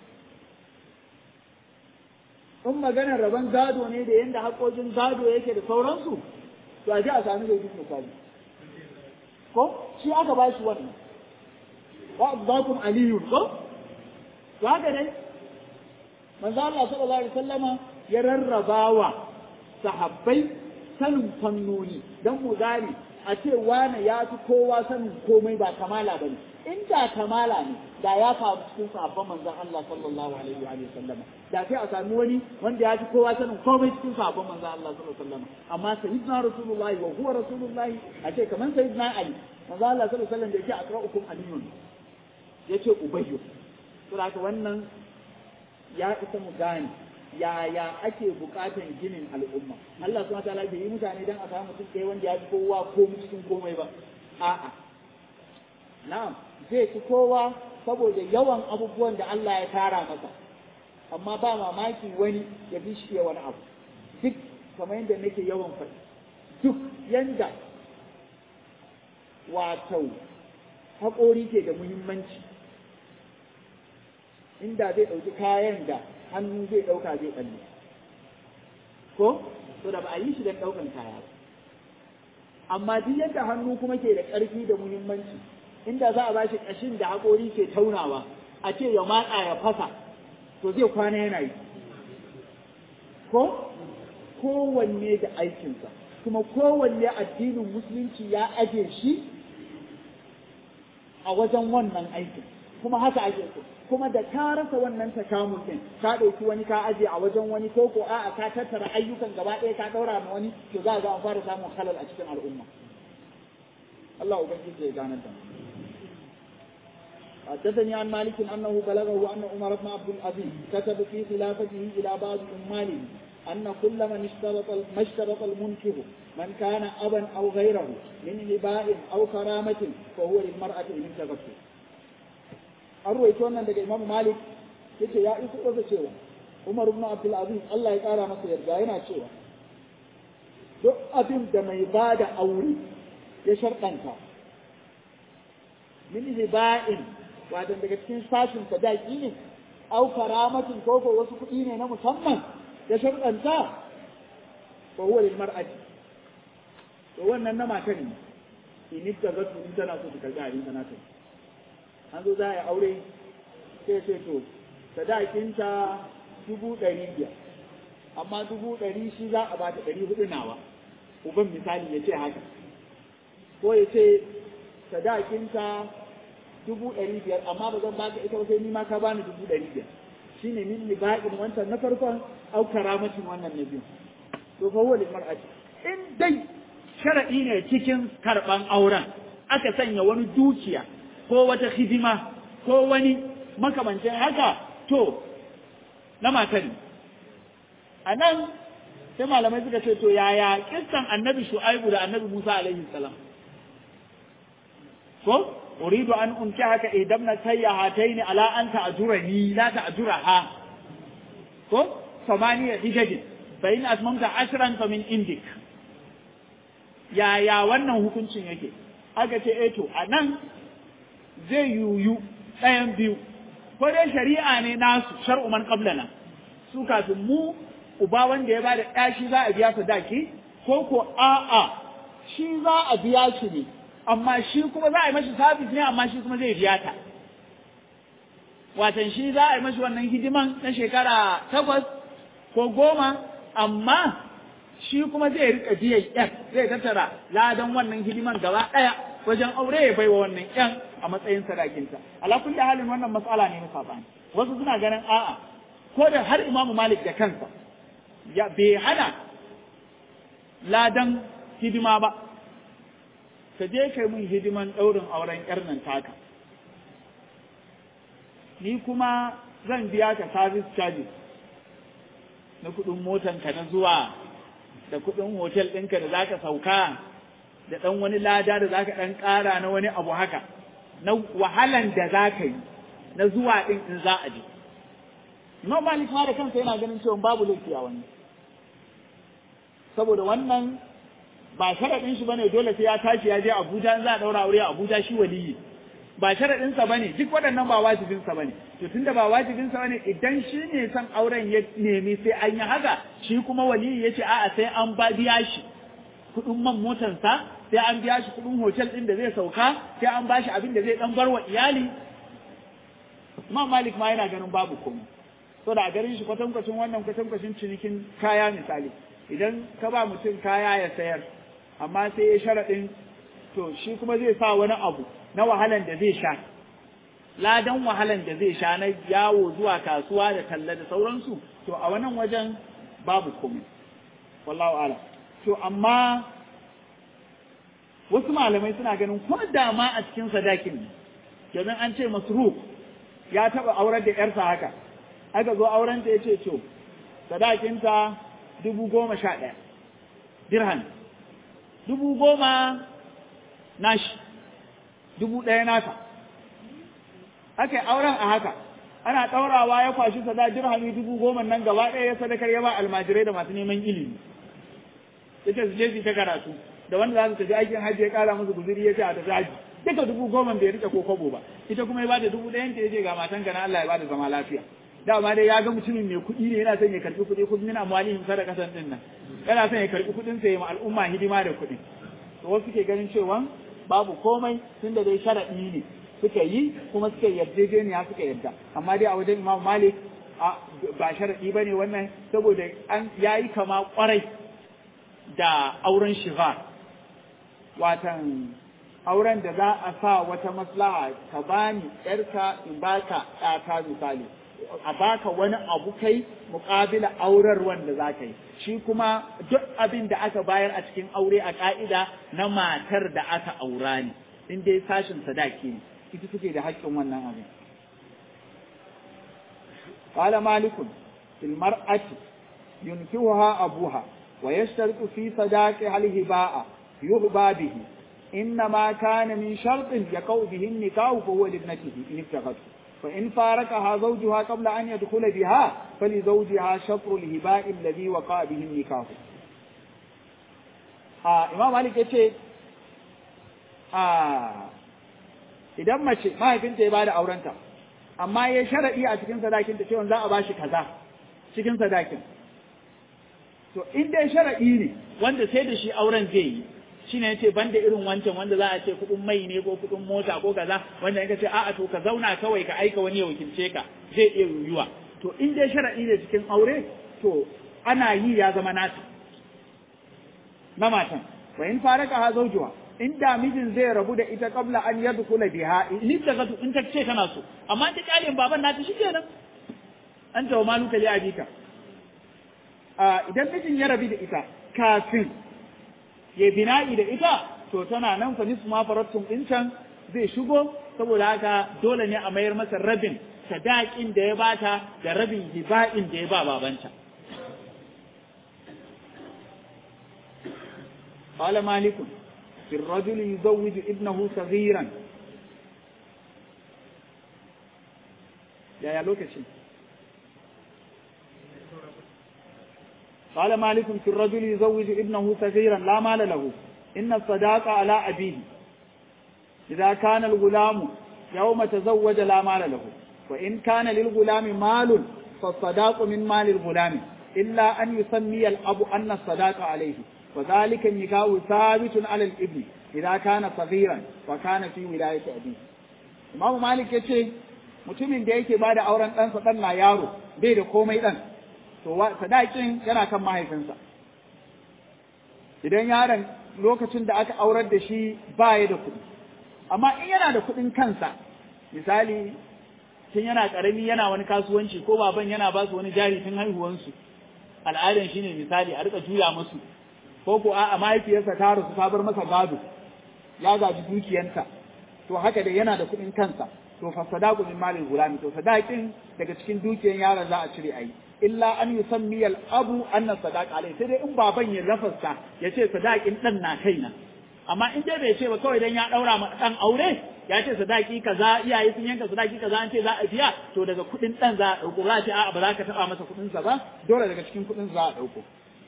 in maganar rabon gado ne da yanda haƙojin gado yake da sauransu to a ji a sami zai misali ko shi aka ba shi wannan wa abdakum aliyun ko to haka dai manzo Allah sallallahu alaihi wasallama ya rarrabawa sahabbai sanin fannoni dan mu gane a ce wani ya fi kowa sanin komai ba kamala bane in da kamala ne da ya faru cikin sahabban manzon Allah sallallahu alaihi wa sallama da sai a sami wani wanda ya fi kowa sanin komai cikin sahabban manzon Allah sallallahu alaihi wa sallama amma sayyidina rasulullahi wa huwa rasulullahi a ce kaman sayyidina Ali manzon Allah sallallahu alaihi wa sallam da yake aqra'ukum aliyun yace ubayyu to haka wannan ya isa mu gane yaya ake bukatan ginin al'umma Allah subhanahu wa ta'ala bai yi mutane dan a samu mutum kai wanda ya fi kowa komai cikin komai ba a'a na'am zai fi kowa saboda yawan abubuwan da Allah ya tara masa amma ba mamaki wani ya fi shi wani abu duk kamar yadda nake yawan faɗi duk yanda wato haƙori ke da muhimmanci inda zai ɗauki kayan da hannu zai ɗauka zai ɓalle ko to da ba a yi shi don ɗaukan kaya amma duk yadda hannu kuma ke da ƙarfi da muhimmanci inda za a ba shi ƙashin da haƙori ke taunawa a ce ya matsa ya fasa to zai kwana yana yi ko kowanne da aikinsa kuma kowanne addinin musulunci ya aje shi a wajen wannan aikin kuma haka ake so kuma da ka rasa wannan takamun din ka ɗauki wani ka aje a wajen wani ko a'a ka tattara ayyukan gaba ɗaya ka ɗaura ma wani to za ga an fara samun halal a cikin al'umma Allah ubangiji ya gane da حدثني عن مالك أنه بلغه أن عمر بن عبد العزيز كتب في خلافته إلى بعض أماله أن كل من ما اشترط المنكر من كان أبا أو غيره من هباء أو كرامة فهو للمرأة إن انتبهت أرويتون عند الإمام مالك يقول يا إسرائيل وزشيوة عمر بن عبد العزيز الله يقارى مصر يرجعين شيوة duk abin da mai ba da aure ya sharɗanta min hiba'in wato daga cikin sashin sadaki ne au karamatin ko wasu kuɗi ne na musamman ya sharɗanta ko huwa lil mar'ati to wannan na matan ne in ta ga su tana so ta karɓi abin sana ta an zo za a yi aure sai ce to sadakinta 500,000 amma 100,000 shi za a ba ta 400 nawa uban misali ya ce haka ko ya ce sadakinta 500,000 amma ba zan baka ita sai ni ma ka bani 500,000 shine min liba'in wancan na farkon au karamatin wannan na biyu to fa huwa lil mar'ati in dai shar'i ne cikin karban auren aka sanya wani dukiya ko wata hidima ko wani makamancin haka to na matan a nan sai malamai suka ce to yaya kissan annabi shu'aibu da annabi musa alaihi salam ko uridu an unkihaka idamna sayyahataini ala an ta'jurani la ta'juraha ko samaniya hijaj fa in atmamta 10 fa min indik yaya wannan hukuncin yake aka ce to anan zai yuyu ɗayan biyu ko dai shari'a ne nasu shar'u man qablana su kafin mu uba wanda ya bada ɗashi za a biya sadaki ko a'a shi za a biya shi ne amma shi kuma za a yi mashi sabis ne amma shi kuma zai biya ta watan shi za a yi mashi wannan hidiman na shekara 8 ko 10 amma shi kuma zai rika biyan ƴan zai tattara ladan wannan hidiman gaba ɗaya wajen aure ya baiwa wannan ƴan a matsayin sadakinta ala kulli halin wannan mas'ala ne na sabani wasu suna ganin a'a ko da har Imam Malik da kansa ya bai hana ladan hidima ba ka je kai mun hidiman ɗaurin auren ƴar nan taka ni kuma zan biya ka service charges na kuɗin motanka na zuwa da kuɗin hotel ɗinka da zaka sauka da ɗan wani lada da zaka ɗan ƙara na wani abu haka na wahalan da zaka yi na zuwa ɗin in za a je. Imam Malik ma da kansa yana ganin cewa babu laifi a wannan. Saboda wannan ba sharaɗin shi bane dole sai ya tashi ya je Abuja in za a ɗaura aure a Abuja shi waliyi. Ba sharaɗinsa bane duk waɗannan ba wajibinsa bane. To tunda ba wajibinsa bane idan shi ne son auren ya nemi sai an yi haka shi kuma waliyi ya ce a'a sai an biya shi kuɗin man motansa sai an biya shi kuɗin hotel ɗin da zai sauka sai an ba shi abin da zai ɗan bar wa iyali. Imam Malik ma yana ganin babu komai. So da a garin shi kwatankwacin wannan kwatankwacin cinikin kaya misali idan ka ba mutum kaya ya sayar amma sai ya sharaɗin to shi kuma zai sa wani abu na wahalan da zai sha ladan wahalan da zai sha na yawo zuwa kasuwa da talla da sauransu to a wannan wajen babu komai wallahu ala to amma wasu malamai suna ganin ko da ma a cikin sadakin ne domin an ce masruf ya taba aurar da yarsa haka aka zo auren ta yace to sadakinta 11,000 dirham 10,000 nashi 1,000 nasa aka yi auren a haka ana ɗaurawa ya kwashi sada dirhami 10,000 nan gaba ɗaya ya sadakar ya ba almajirai da masu neman ilimi yace su je su ta karatu da wanda za su tafi aikin hajji ya ƙara musu guzuri ya ce a tafi hajji duka 10,000 bai rike ko kwabo ba ita kuma ya bada 1,000 ta yace ga matan ka na Allah ya bada zama lafiya dama dai ya ga mutumin mai kuɗi ne yana son ya karɓi kuɗi kuɗin yana malihim sadaqatan din nan yana son ya karɓi kuɗin sa ya ma al'umma hidima da kuɗi to wasu ke ganin cewa babu komai tunda dai sharaɗi ne suka yi kuma suka yarjejeniya suka yarda amma dai a wajen Imam Malik ba sharaɗi bane wannan saboda an yayi kama kwarai da auren shigar watan auren da za a sa wata maslaha ka bani yarka in baka ɗata misali a baka wani abu kai muƙabila aurar wanda za ka yi shi kuma duk abin da aka bayar a cikin aure a ƙa'ida na matar da aka aura ne in dai sashin sadaki ne ita suke da haƙƙin wannan abin qala malikun fil mar'ati yunkihuha abuha wa yashtaritu fi sadaqi al-hiba'a yuhba bihi إنما كان من شرط يقع به النكاح فهو لابنته إن ابتغته فإن فارقها زوجها قبل أن يدخل بها فلزوجها شطر الهباء الذي وقع به النكاح. إمام مالك يقول idan mace mahaifinta ya bada aurenta amma ya sharadi a cikin sadakin ta cewa za a bashi kaza cikin sadakin to in dai sharadi ne wanda sai da shi auren zai yi shine yace banda irin wancan wanda za a ce kudin mai ne ko kudin mota ko kaza wanda in ka ce a'a to ka zauna kawai ka aika wani ya wakilce ka zai iya yuyuwa to in dai sharadi ne cikin aure to ana yi ya zama nata na matan wa in faraka ha zawjuha in da mijin zai rabu da ita kabla an yadkhula biha in ta gatu in ta ce kana so amma ta kyalin baban nata shikenan an tawo maluka li abika idan mijin ya rabu da ita kafin ya bina'i da ita to tana nan fa nisfu ma farattum din can zai shigo saboda haka dole ne a mayar masa rabin sadakin da ya bata da rabin hiba'in da ya ba babanta qala malikun fi ar-rajuli yuzawwiju ibnahu saghiran ya lokacin قال مالك في الرجل يزوج ابنه صغيرا لا مال له إن الصداق على أبيه إذا كان الغلام يوم تزوج لا مال له وإن كان للغلام مال فالصداق من مال الغلام إلا أن يسمي الأب أن الصداق عليه وذلك النكاح ثابت على الابن إذا كان صغيرا وكان في ولاية أبيه إمام مالك يقول mutumin da yake bada auren ɗansa ɗan na yaro bai da komai ɗan to sadakin yana kan mahaifinsa idan yaron lokacin da aka aurar da shi ba ya da kuɗi amma in yana da kuɗin kansa misali tun yana ƙarami yana wani kasuwanci ko baban yana ba su wani jari tun haihuwansu al'adan shi ne misali a rika juya musu ko ko a mahaifiyarsa ta rasu ta bar masa gado ya gaji dukiyanta to haka da yana da kuɗin kansa to fa sadaqu min malil gulami to sadaqin daga cikin dukiyar yaron za a cire ayi illa an yusammi al abu anna sadaq alai sai dai in baban ya lafasta ya ce sadaqin dan na kaina amma in dai bai ce ba kawai dan ya daura ma dan aure ya ce sadaki kaza iyaye sun yanka sadaki kaza an ce za a biya to daga kuɗin dan za a dauko za a ce a'a ba za ka taba masa kuɗin sa ba dole daga cikin kuɗin za a dauko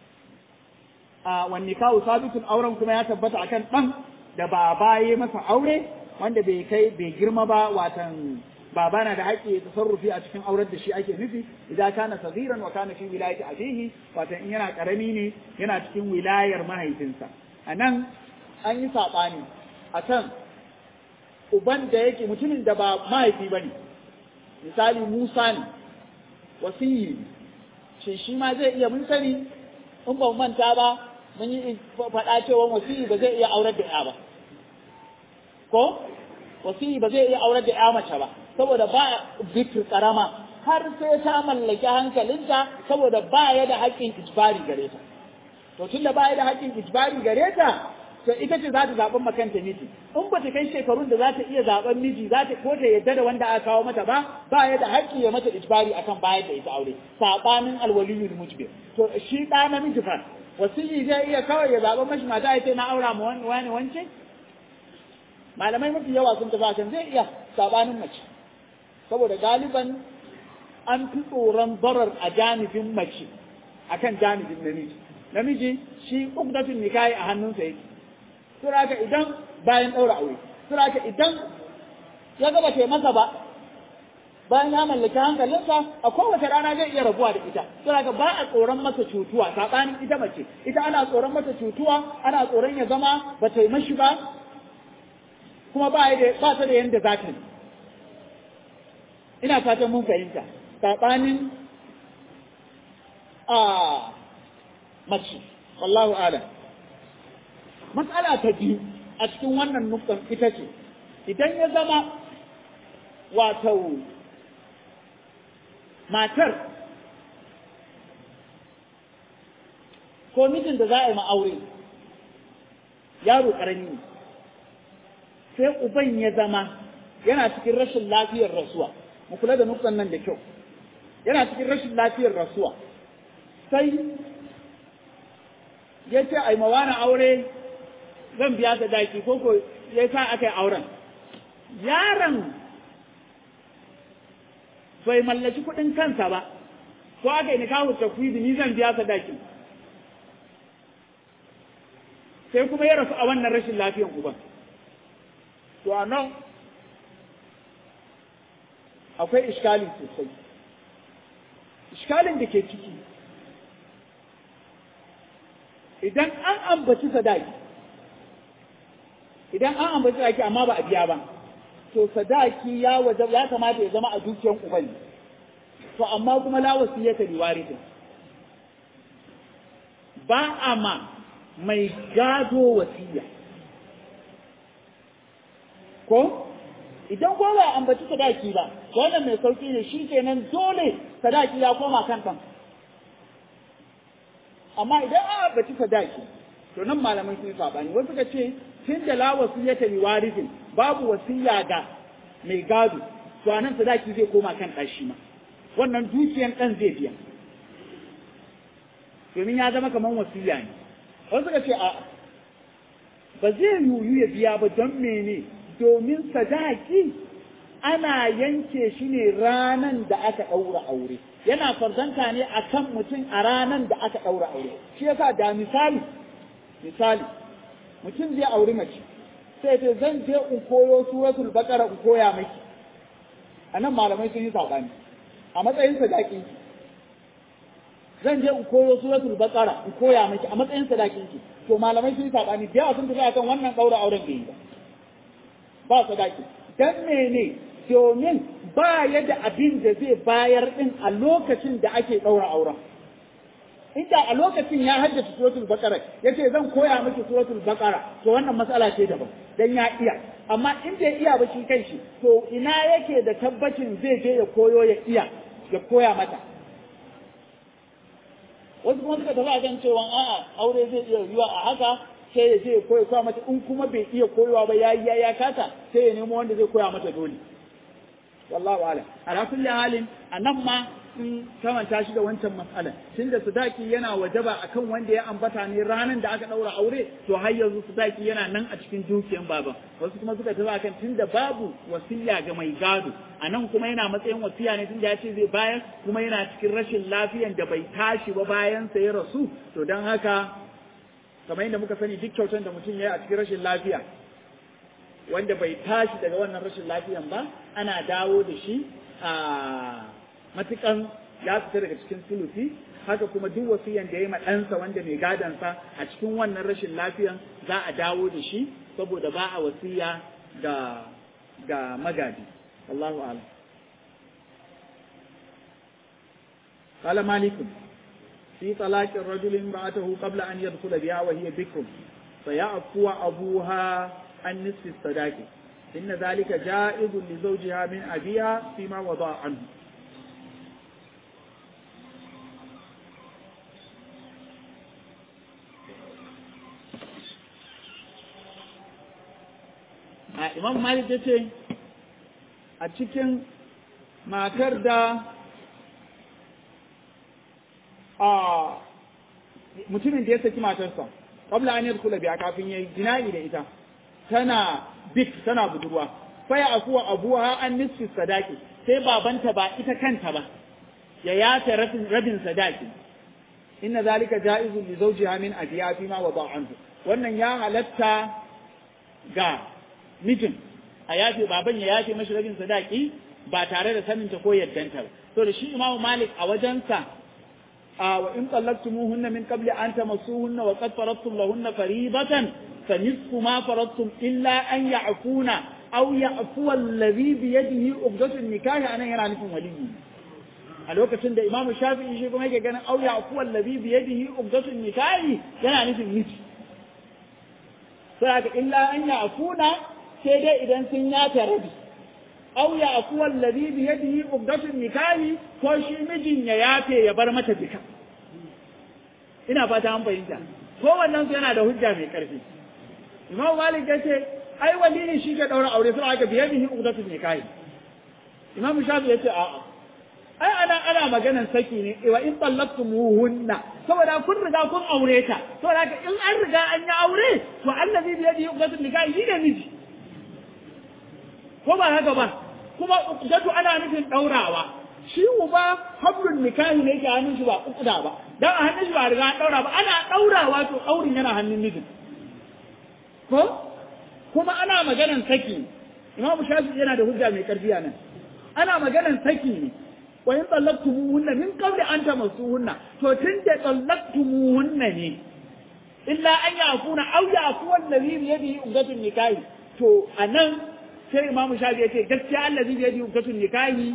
wan nikahu sabitun auren kuma ya tabbata akan dan da baba ya masa aure wanda bai girma ba watan baba na da haƙƙi tasarrufi a cikin aurar da shi ake nufi idan kana sagiran wa kana fi wilayati abihi watan in yana karami ne yana cikin wilayar mahaifinsa anan an yi sabani akan uban da yake mutumin da ba mahaifi bane misali Musa ne wasiyi shi ma zai iya mun sani in ba manta ba mun yi faɗa cewa wasiyi ba zai iya aurar da ya ba ko wasiyi ba zai iya aurar da ya mace ba saboda ba bikir karama har sai ta mallaki hankalinta saboda ba ya da haƙƙin ijbari gare ta to tunda ba ya da haƙƙin ijbari gare ta to ita ce za ta zaɓen makanta miji in ba ta kai shekarun da za ta iya zaɓen miji za ta ko ta yadda da wanda aka kawo mata ba ya da haƙƙi ya mata ijbari akan bayar da ita aure saɓanin alwaliyul mujbir to shi ɗa namiji fa wasiyi zai iya kawai ya zaɓen mashi mata ya ce na aura ma wani wance malamai mafi yawa sun tafi kan zai iya saɓanin mace saboda galiban an fi tsoron barar a janibin mace akan janibin namiji shi ukdatun nikahi a hannunsa yake suraka idan bayan ɗaura aure suraka idan ya gaba ce masa ba bayan ya mallaki hankalinsa a kowace rana zai iya rabuwa da ita suraka ba a tsoron masa cutuwa saɓanin ita mace ita ana tsoron masa cutuwa ana tsoron ya zama ba ta yi mashi ba kuma ba ta da yanda za ta yi ina fatan mun fahimta saɓanin a mace wallahu alam matsala ta biyu a cikin wannan nuktan ita ce idan ya zama wato matar ko mijin da za a yi ma'aure yaro ƙarami ne sai uban ya zama yana cikin rashin lafiyar rasuwa mu kula da nuktan nan da kyau yana cikin rashin lafiyar rasuwa sai ya ce a yi mawana aure zan biya ta daki ko ya sa aka yi auren yaron bai mallaki kuɗin kansa ba ko aka yi nikahu takwidi ni zan biya ta daki sai kuma ya rasu a wannan rashin lafiyan uban to a nan akwai iskali sosai iskalin da ke ciki idan an ambaci sadaki amma ba a biya ba to sadaki ya kamata ya zama a dukiyar uban to amma kuma la wasiyata li warithin ba a ma mai gado wasiya ko idan ko ba ambaci sadaki ba wannan mai sauki ne shi kenan dole sadaki ya koma kan kan amma idan an ambaci sadaki to nan malamai sun sabani wasu suka ce tun da la wasiyata li warithin babu wasiya ga mai gado to anan sadaki zai koma kan ɗashi ma wannan dukiyan ɗan zai biya domin ya zama kamar wasiya ne wasu suka ce a ba zai yuyu ya biya ba don mene domin sadaki ana yanke shi ne ranan da aka ɗaura aure yana farzanta ne a kan mutum a ranan da aka ɗaura aure shi yasa da misali mutum zai auri mace sai ce zan je in koyo suratul baqara in koya miki anan malamai sun yi sabani a matsayin sadakin ki zan je in koyo suratul baqara in koya miki a matsayin sadakin ki to malamai sun yi sabani da yawa sun tafi akan wannan ɗaura auren bai yi ba sadaki dan mene domin ba ya da abin da zai bayar din a lokacin da ake ɗaura auren. Inda a lokacin ya haddace suratul baqara yace zan koya miki suratul baqara to wannan matsala ce daban dan ya iya, amma in bai iya ba shi kanshi to ina yake da tabbacin zai je ya koyo ya iya ya koya mata. Wasu kuma suka tafi a kan cewa a'a aure zai iya yiwa a haka sai ya je ya koya mata, in kuma bai iya koyawa ba ya kasa sai ya nemo wanda zai koya mata dole. Wallahu a'lam. Ala kulli halin anan ma in kamanta shi da wancan matsalan, tunda sadaki yana wajaba akan wanda ya ambata ne ranan da aka daura aure, to har yanzu sadaki yana nan a cikin dukiyan baban. Wasu kuma suka tafi akan tunda babu wasiya ga mai gado, anan kuma yana matsayin wasiya ne tunda ya ce zai bayar, kuma yana cikin rashin lafiyan da bai tashi ba bayan sa ya rasu, to dan haka kamar yadda muka sani duk kyautan da mutum ya yi a cikin rashin lafiya wanda bai tashi daga wannan rashin lafiyan ba, ana dawo da shi a matukan ya fita daga cikin sulusi. Haka kuma duk wasiyan da ya yi ɗansa wanda mai gadansa a cikin wannan rashin lafiyan za a dawo da shi, saboda ba a wasiya ga magadi. Allahu a'lam. Qala Malikun fi talaqi rajulin imra'atahu qabla an yadkhula biha wa hiya bikrun فيعفو أبوها عن نصف الصداق إن ذلك جائز لزوجها من أبيها فيما وضع عنه. Imam Malik ya ce a cikin matar da mutumin da ya saki matarsa qabla an yadkhula biha, kafin yayi jina'i da ita, tana budurwa, fa ya akuwa abuha an nisfi sadaki, sai babanta ba ita kanta ba ya yafe rabin sadaki. Inna zalika ja'izun li zawjiha min abiya fi ma wada anhu. Wannan ya halatta ga mijin a yafe, baban ya yafe mashi rabin sadaki ba tare da saninta ko yaddanta ba. To da shi Imam Malik a wajensa وإن طلقتموهن من قبل أن تمسوهن وقد فرضتم لهن فريضة فنصف ما فرضتم إلا أن يعفون أو يعفو الذي بيده عقدة النكاح أنا yana nufin waliyi. A lokacin da Imam Shafi'i shi kuma yake ganin أو يعفو الذي بيده عقدة النكاح yana nufin miji. Sai illa an ya'funa sai dai idan sun yafe rabi. أو يعفو الذي بيده عقدة النكاح ko shi mijin ya yafe ya bar mata duka. Ina fata an fahimta. Ko wannan su yana da hujja mai ƙarfi. Imam Malik ya ce ai waliyi shi ke daura aure sai aka biyadihi uqdatun nikahi. Imam Shafi ya ce a'a. Ai ana maganan saki ne wa in tallaqtumuhunna, saboda kun riga kun aure ta, saboda in an riga an yi aure to allazi biyadihi uqdatun nikahi shi ne miji. Ko ba haka ba, kuma uqdatu ana nufin daurawa. Shi uba hablun nikahi ne yake hannun shi ba uqda ba, dan a hannun shi ba riga an daura ba, ana daurawa to daurin yana hannun mijin. Ko kuma ana maganan saki, Imam Shafi'i yana da hujja mai karfi nan. Ana maganan saki ne, wa in tallaqtumuhunna min qabli an tamassuhunna, to tunda tallaqtumuhunna ne illa an yafuna aw yafu allazi bi yadihi uqdatun nikahi, to anan sai Imam Shafi ya ce gaskiya allazi bi yadihi uqdatun nikahi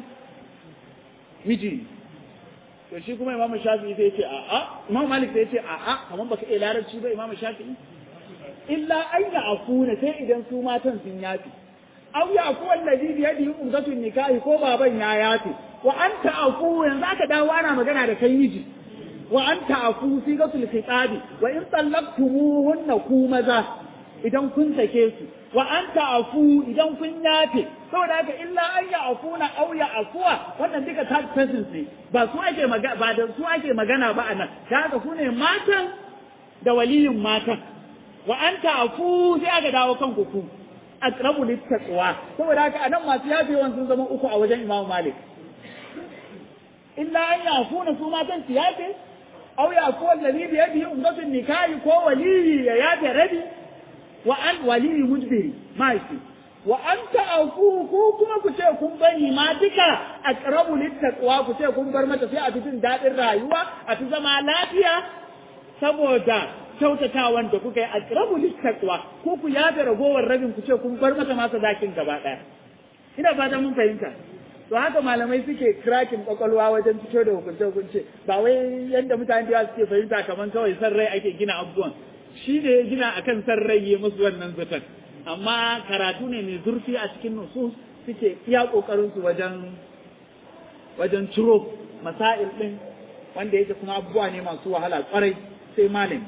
miji. To shi kuma Imam Shafi sai ya ce a'a, Imam Malik sai ya ce a'a, kaman baka iya larabci ba Imam Shafi. Illa an ya'funa, sai idan su matan sun yafi. Aw ya'fu allazi bi yadihi uqdatun nikahi, ko baban ya yafi. Wa anta afu, yanzu aka dawo ana magana da kai miji. Wa anta afu sigatul khitabi, wa in tallaqtumuhunna ku maza idan kun sake su, wa anta afu idan kun yafe. Saboda haka illa an ya'funa aw ya'fuwa, wannan duka third person ne, ba su ake magana ba, da su ake magana ba anan. Da haka su ne matan da waliyin matan. Wa anta afu sai aka dawo kan ku aqrabu littaqwa. Saboda haka anan masu yafewan sun zama uku a wajen Imam Malik. Illa an yafuna su matan su yafe, aw yafu allazi bi yadihi umdatun nikahi, ko waliyi ya yafe rabi, wa an waliyi mujbiri mashi. Wa anta afu ku kuma ku ce kun bari ma duka aqrabu littaqwa, ku ce kun bar mata sai a cikin dadin rayuwa, a fi zama lafiya saboda kyautatawan da kuka yi aqrabu littaqwa, ko ku yafe ragowar rabin ku ce kun bar mata masa zakin gaba daya. Ina fatan mun fahimta. to haka malamai suke cracking kwakwalwa wajen fito da hukunce ba wai yadda mutane da suke fahimta kaman kawai san rai ake gina abubuwan shi ne ya gina akan san rai ya musu wannan zaton amma karatu ne mai zurfi a cikin nusus suke iya kokarin su wajen ciro masail din wanda yake kuma abubuwa ne masu wahala kwarai sai malami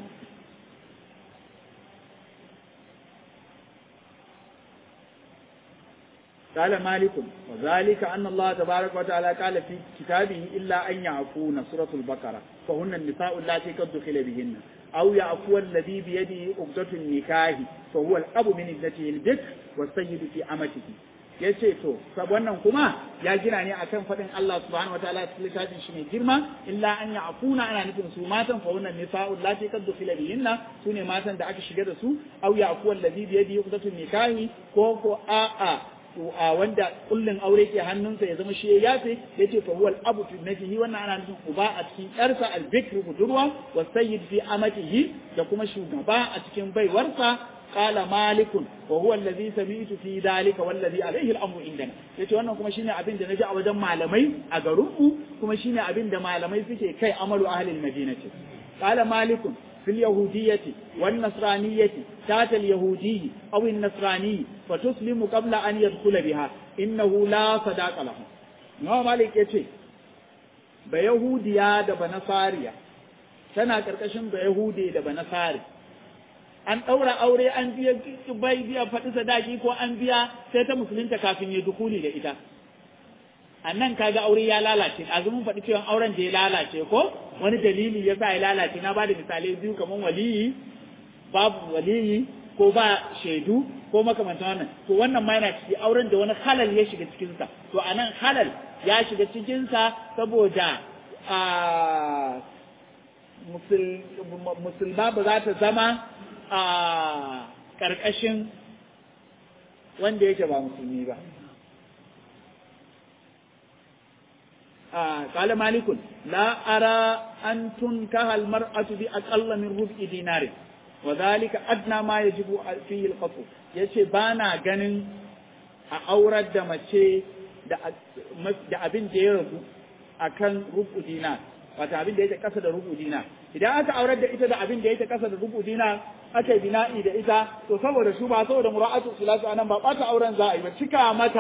قال مالك وذلك أن الله تبارك وتعالى قال في كتابه إلا أن يعفون سورة البقرة فهن النساء اللاتي قد دخل بهن أو يعفو الذي بيده عقدة النكاح فهو الأب من ابنته البكر والسيد في أمته yace to wannan kuma ya gina ne akan fadin Allah subhanahu wataala cikin littafin shi mai girma illa an ya'funa ana nufin su matan fa wannan nisa'u allati qad dukhila bihinna sune matan da aka shiga da su aw ya'fu alladhi bi yadihi uqdatun nikahi ko a wanda kullun aure ke hannunsa ya zama shi ya yafe yace fa huwal abu fi nafihi wannan ana nufin uba a cikin yarsa al-bikr budurwa wa sayyid fi amatihi da kuma shugaba a cikin baiwarsa qala malikun wa huwa alladhi sami'tu fi dhalika wallazi alayhi al-amru indana yace wannan kuma shine abin da naji a wajen malamai a garinmu kuma shine abin da malamai suke kai amalu ahli al-madinati qala malikun في اليهودية والنصرانية تات اليهودي أو النصراني فتسلم قبل أن يدخل بها إنه لا صداق له ما مالك يتي بيهودية دبنصارية سنة كركشن بيهودي دبنصاري an ɗaura aure an biya bai biya faɗi sadaki ko an biya sai ta musulunta kafin ya dukuli da ita annan kaga aure ya lalace azumin faɗi cewa auren da ya lalace ko wani dalili ya sa ya lalace na bada misalai biyu kaman waliyi babu waliyi ko ba shaidu ko makamantan wannan to wannan ma yana ciki auren da wani halal ya shiga cikin sa to anan halal ya shiga cikin sa saboda musulma ba za ta zama a karkashin wanda yake ba musulmi ba قال مالك لا أرى أن تنكح المرأة بأقل من ربع دينار وذلك أدنى ما يجب فيه القطع yace bana ganin a aurar da mace da abin da ya rabu akan rubu dinar wata abin da yake kasa da rubu dinar idan aka aurar da ita da abin da yake kasa da rubu dinar aka yi bina'i da ita to saboda shuba saboda mura'atu sulatu anan ba bata auren za a yi ba cika mata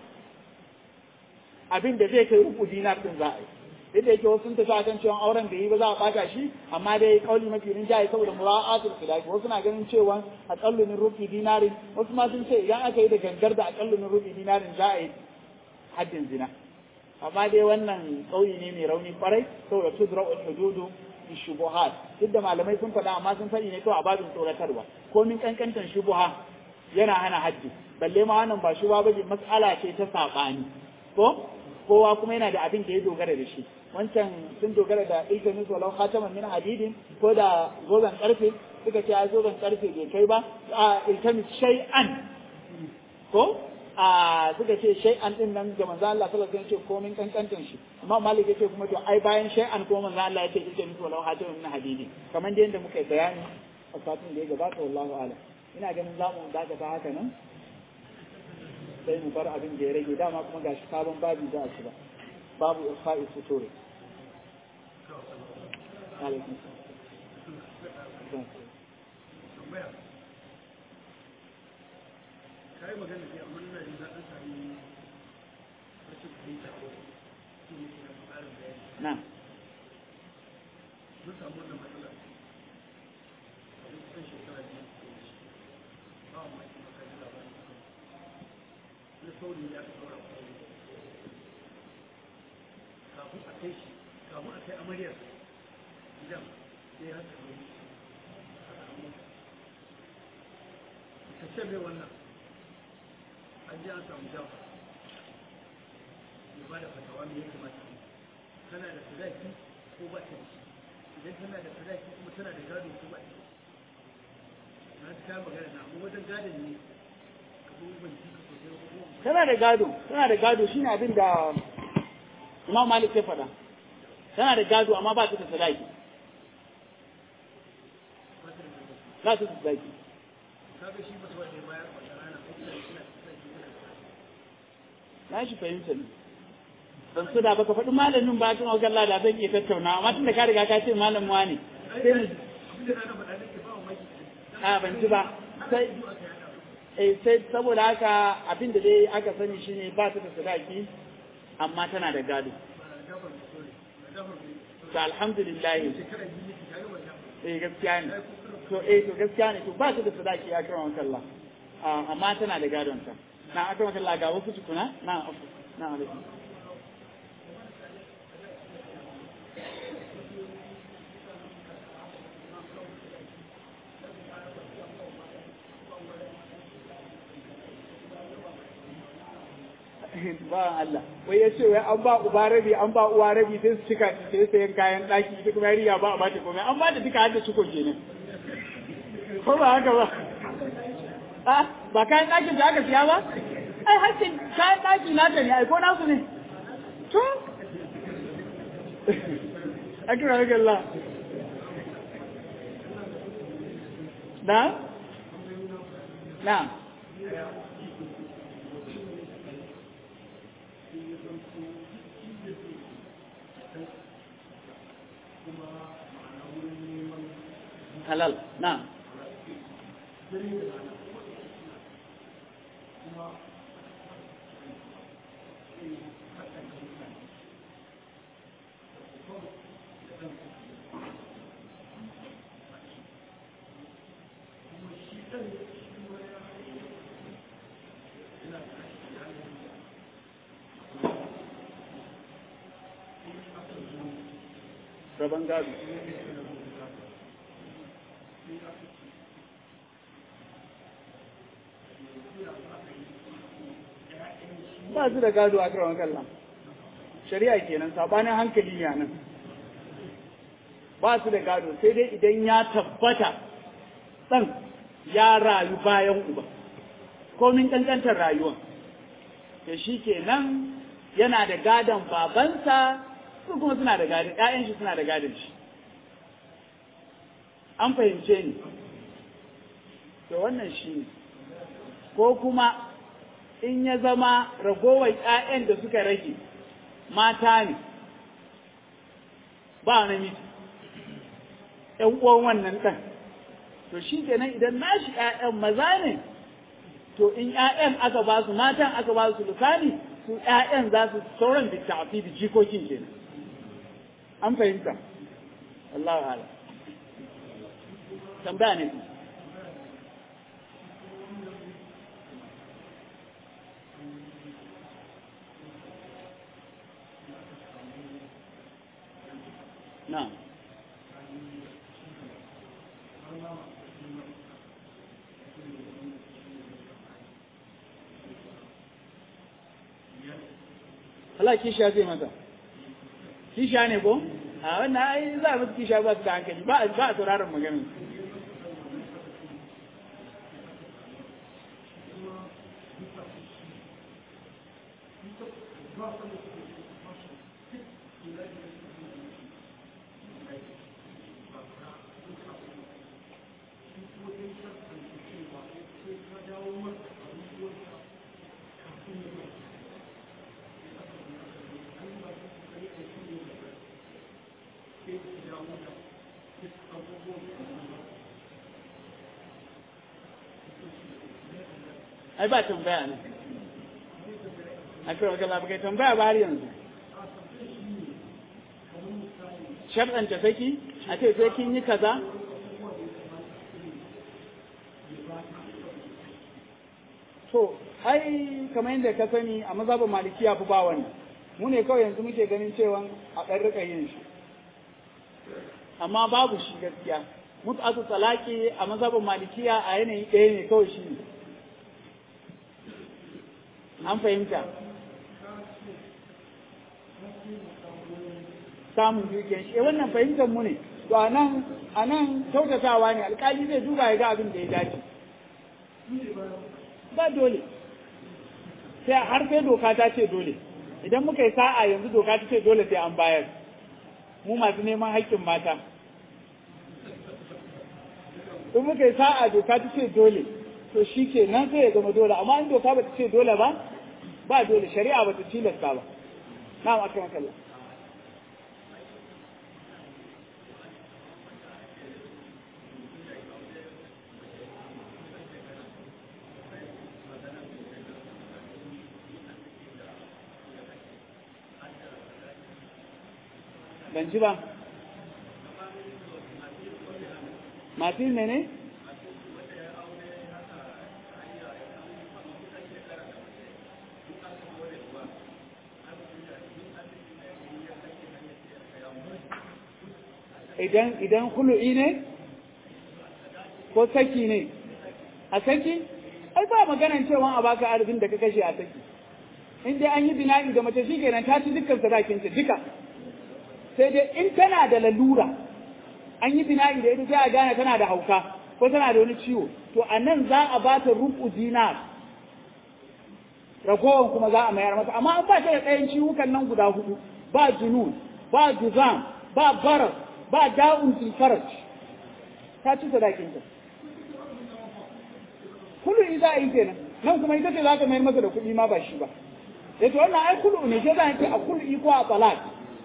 abin da zai kai rubu dinar din za a yi yadda yake wasu sun tafi akan cewa auren da yi ba za a bata shi amma dai kauli mafi rinjaye saboda mura'atul khilaf wasu na ganin cewa aqallu min rubi dinarin wasu ma sun ce idan aka yi da gangar da aqallu min rubi dinarin za a yi haddin zina amma dai wannan kauli ne mai rauni kwarai saboda tudra'ul hududu bi shubuhat duk da malamai sun faɗa amma sun faɗi ne kawai a babin tsoratarwa ko min kankantan shubuha yana hana haddi balle ma wannan ba shubuha ba mas'ala ce ta sabani ko kowa kuma yana da abin da ya dogara da shi wancan sun dogara da ilkanis walau khataman min hadidin ko da zoben karfe suka ce ai zoben karfe bai kai ba a ilkanis shay'an ko a suka ce shay'an din nan da manzo Allah sallallahu alaihi wasallam ce komin kankantan shi amma Malik yace kuma to ai bayan shay'an ko manzo Allah yace ilkanis walau khataman min hadidin kamar da yanda muka yi bayani a satin da ya gabata wallahu a'lam ina ganin zamu daga ta haka nan sai mu bar abin da ya rage dama kuma gashi sabon babu za a shiga babu irfa'i suturi na sauri ya saura kafin a kai shi kafin a kai amaryar gidan sai haka ne ka ce mai wannan an ji an samu jawa ya ba da fatawa mai ya kamata tana da sadaki ko ba ta idan tana da sadaki kuma tana da gado ko ba ta na ta magana na amma wajen gadon ne tana da gado shine abin da Imam Malik ya faɗa tana da gado amma ba ta da sadaki ba ta da sadaki na shi fahimta ne ban so da baka faɗi malamin ba tun wajen da zan iya tattauna amma tun da ka riga ka ce malam wani sai mu a ban ji ba sai saboda haka abin da dai aka sani shine ba ta da sadaki amma tana da gado to alhamdulillah gaskiya ne to gaskiya ne to ba ta da sadaki ya kira wankan Allah amma tana da gadon ta na aka wankan Allah ga wasu tukuna na alaikum ba Allah wai ya ce wai an ba uba rabi an ba uwa rabi sai su cika sai sayan kayan daki ita kuma yariya ba a bata komai an ba ta duka har da ciko kenan ko ba haka ba ba kayan dakin da aka siya ba ai hakkin kayan daki na ta ne ai ko nasu ne to akira ga Allah na halal na rabon gado ba su da gado a karon kallon shari'a kenan sabanin hankali ne nan ba su da gado sai dai idan ya tabbata ɗan ya rayu bayan uba komin ƙanƙantar rayuwa da shi kenan yana da gadon babansa su kuma suna da gadon ƴaƴan shi suna da gadon shi an fahimce ni to wannan shi ne ko kuma in ya zama ragowar ƴaƴan da suka rage mata ne ba namiji ƴan uwan wannan ɗan to shi kenan idan nashi ƴaƴan maza ne to in ƴaƴan aka ba su matan aka ba su lukani su ƴaƴan za su sauran da tafi da jikokin kenan an fahimta Allahu a'lam tambaya ne na Allah kishiya zai mata kishiya ne ko a wannan ai za a musu kishiya ba su da hankali ba a sauraron maganin ai ba tambaya ne a kai wa gala kai tambaya ba har yanzu sharɗanta saki a ce sai kin yi kaza to ai kamar yadda ka sani a mazhabin malikiya fi ba wannan mu ne kawai yanzu muke ganin cewa a ɗan rika yin shi amma babu shi gaskiya mut'atu talaki a mazhabin malikiya a yanayi ɗaya ne kawai shi ne an fahimta samun dukiyar shi wannan fahimtar mu ne to anan kyautatawa ne alƙali zai duba ya ga abin da ya dace ba dole sai har sai doka ta ce dole idan muka yi sa'a yanzu doka ta ce dole sai an bayar mu masu neman haƙƙin mata in muka yi sa'a doka ta ce dole to shi ke nan sai ya zama dole amma in doka ba ta ce dole ba dole shari'a ba ta tilasta ba na'am akan kallon ban ji ba masu yin mene? idan hulu'i ne ko saki ne a saki ai ba maganan cewa a baka arzikin da ka kashe a saki in dai an yi bina'i da mace shi kenan ta ci dukkan sadakinta duka sai dai in tana da lalura an yi bina'i da ita sai a gane tana da hauka ko tana da wani ciwo to a nan za a ba ta rubu dinar ragowar kuma za a mayar mata amma an ba ta da ɗayan ciwukan nan guda hudu ba junun ba juzam ba baras ba da'un fil faraj ta ci sadakinta kullu za a yi kenan nan kuma ita ce za ta mayar masa da kuɗi ma ba shi ba to wannan ai kullu ne sai za a ce a kullu ko a talaq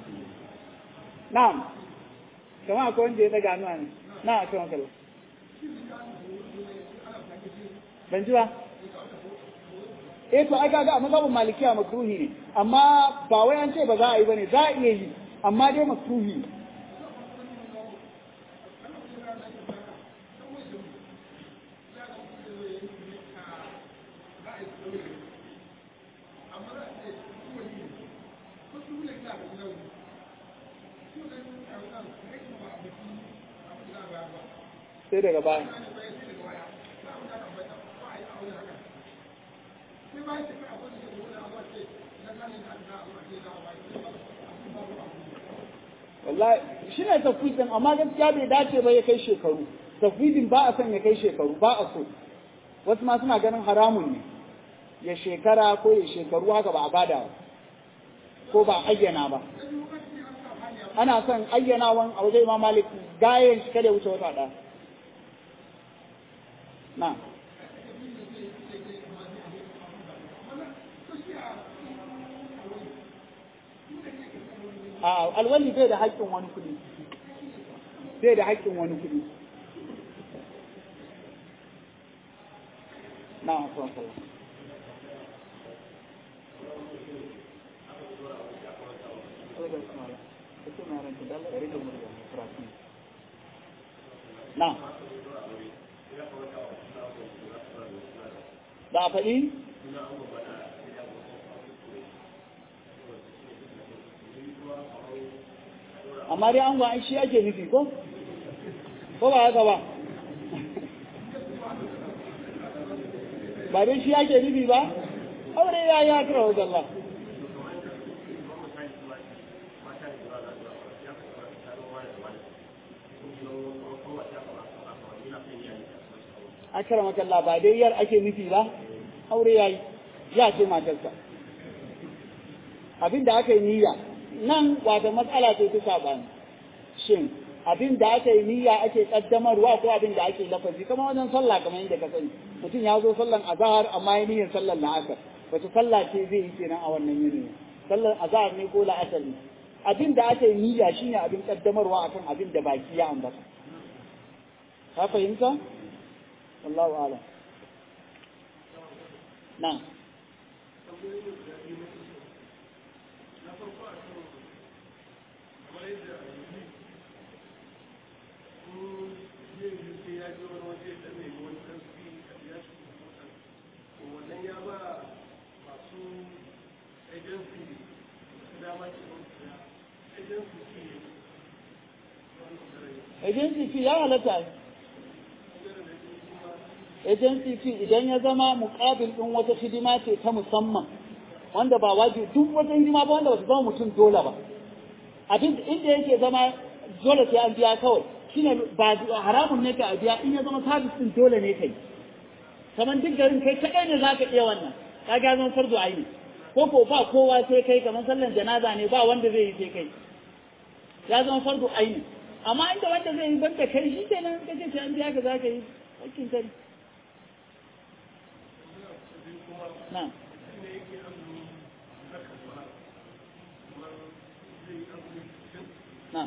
na'am kamar akwai wanda ya daga hannuwa ne na a kan kallo ban ji ba to ai kaga a mazhabin malikiya makruhi ne amma ba wai an ce ba za a yi bane za a iya yi amma dai makruhi ne sai daga baya wallahi shi ne tafwidin amma gaskiya bai dace ba ya kai shekaru tafwidin ba a son ya kai shekaru ba a so wasu ma suna ganin haramun ne ya shekara ko ya shekaru haka ba a bada ko ba ayyana ba ana son ayyanawan a wajen Imam Malik gayen shi kada wuce wata ɗaya na alwali bai da haƙƙin wani kuɗi bai da haƙƙin wani kuɗi na sallallahu na da a faɗi amma dai an gwa'an shi ake nufi ko ba haka ba ba dai shi ake nufi ba aure ya yi haka rawar Allah akara makalla ba dai yar ake nufi ba aure yayi ya ce matarsa abin da aka yi niyya nan wata matsala ce ta sabani shin abin da aka yi niyya ake kaddamarwa ko abin da ake lafazi kamar wajen sallah kamar yadda ka sani mutum ya zo sallan azhar amma ya niyyar sallan la'asar wace sallah ce zai yi kenan a wannan yanayi sallan azhar ne ko la'asar ne abin da aka yi niyya shine abin kaddamarwa akan abin da baki ya ambata ka fahimta wallahu a'lam na agency fee ya halatta agency fee idan ya zama muƙabil ɗin wata hidima ce ta musamman wanda ba wajibi duk wata hidima ba wanda ba su zama mutum dole ba abin inda yake zama dole sai an biya kawai shine ba haramun ne ka biya in ya zama service din dole ne kai kamar duk garin kai kadai ne zaka iya wannan ka ga zan fardu aini ko ba kowa sai kai kamar sallan janaza ne ba wanda zai yi sai kai ya zama fardu aini amma inda wanda zai yi banda kai shi kenan kace sai an biya ka zaka yi hakkin kai na na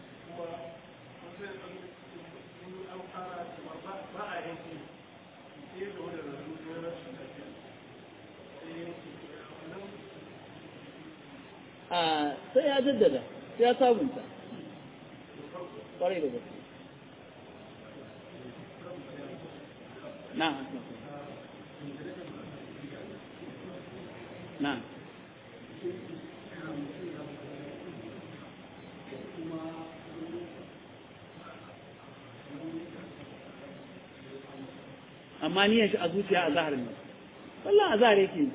sai ya jaddada sai ya sabunta kwarai da gaske na amma niyan shi a zuciya a zahar ne wallah a zahar yake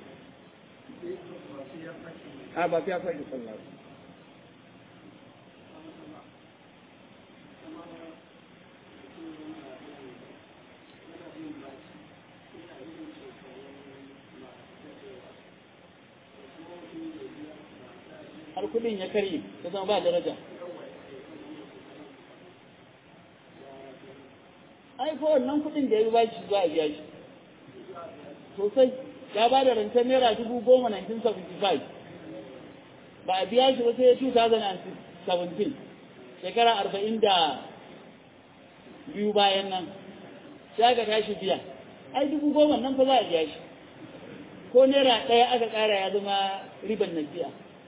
a ba fiya faɗi sallah har kudin ya karye ya zama ba daraja ai fa wannan kudin da ya yi bashi za a biya shi sosai ya ba da rancen naira 10,000 1975 ba a biya shi ba sai 2017 shekara 42 bayan nan sai aka tashi biya ai 10,000 nan fa za a biya shi ko naira ɗaya aka ƙara ya zama riban nasiya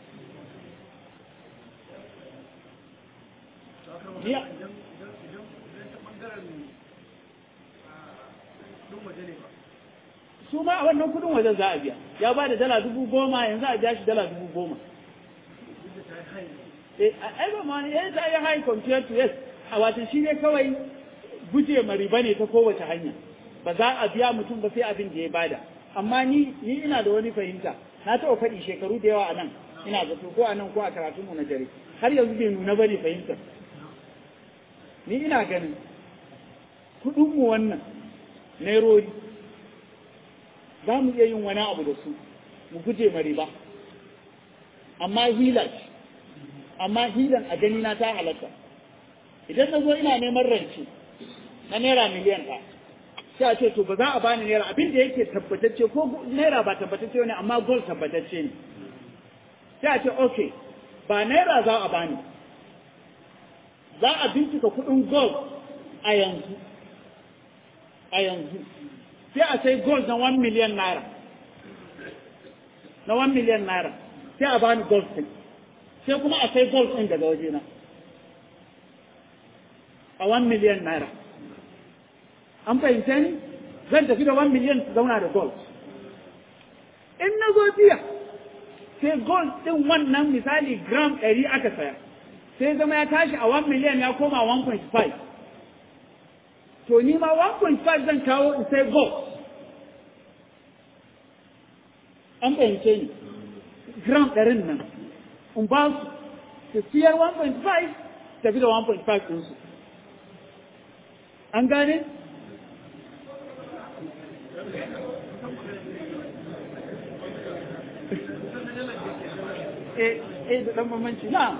biya su ma a wannan kudin wajen za a biya ya ba da dala 10,000 yanzu a biya shi dala 10,000 ai ba ma ne ya ta yi high compared to yes a watan shi ne kawai guje ma riba ne ta kowace hanya ba za a biya mutum ba sai abin da ya bada amma ni ina da wani fahimta na taɓa faɗi shekaru da yawa a nan ina zato ko a nan ko a karatunmu na dare har yanzu bai nuna bane fahimtar ni ina ganin kuɗinmu wannan nairori za mu iya yin wani abu da su mu guje ma riba amma hilan a gani na ta halatta idan na zo ina neman rance na naira miliyan ɗaya sai a ce to ba za a bani naira abin da yake tabbatacce ko naira ba tabbatacce ne amma gold tabbatacce ne sai a ce okay ba naira za a bani za a bincika kuɗin gold a yanzu sai a sai gold na 1 million naira sai a bani gold ɗin sai kuma a sai gold ɗin daga wajena a 1 million naira an fahimta ni zan tafi da 1 million su zauna da gold in na zo biya sai gold ɗin wannan misali gram 100 aka saya sai zama ya tashi a 1 million ya koma 1.5 to ni ma 1.5 zan kawo in sai gold an fahimce ni gram 100 nan in ba su siyar 1.5 tafi da 1.5 ɗinsu an gane? da ɗan mamanci na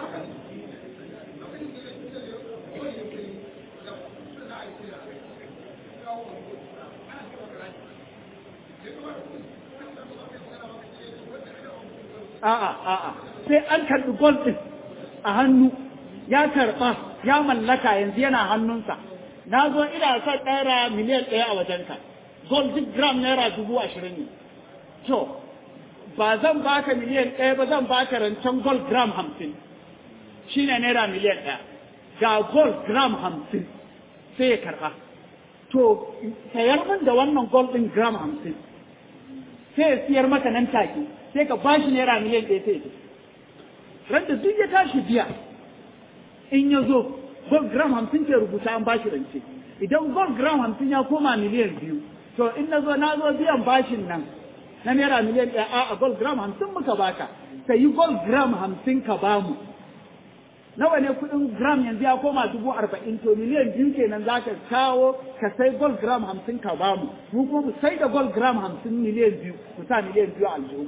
a'a sai an karɓi gold ɗin a hannu ya karɓa ya mallaka yanzu yana hannunsa na zo ina son naira miliyan 1 a wajenka gold duk gram naira 20,000 ne to ba zan baka miliyan 1 ba zan baka rancen gold gram 50 shine naira miliyan 1 ga gold gram 50 sai ya karɓa to sayar min da wannan gold ɗin gram 50 sai ya siyar maka nan take sai ka bashi naira miliyan 1 sai ya ranta duk ya tashi biya in ya zo gold gram 50 ke rubuta an bashi rance idan gold gram 50 ya koma miliyan 2 to in na zo biyan bashin nan na naira miliyan 1 a gold gram 50 muka baka sai yi gold gram 50 ka bamu nawa ne kudin gram yanzu ya koma 40,000 to miliyan 2 kenan za ka kawo ka sai gold gram 50 ka bamu mu kuma mu sai da gold gram 50 miliyan 2 ku sa miliyan 2 a aljihu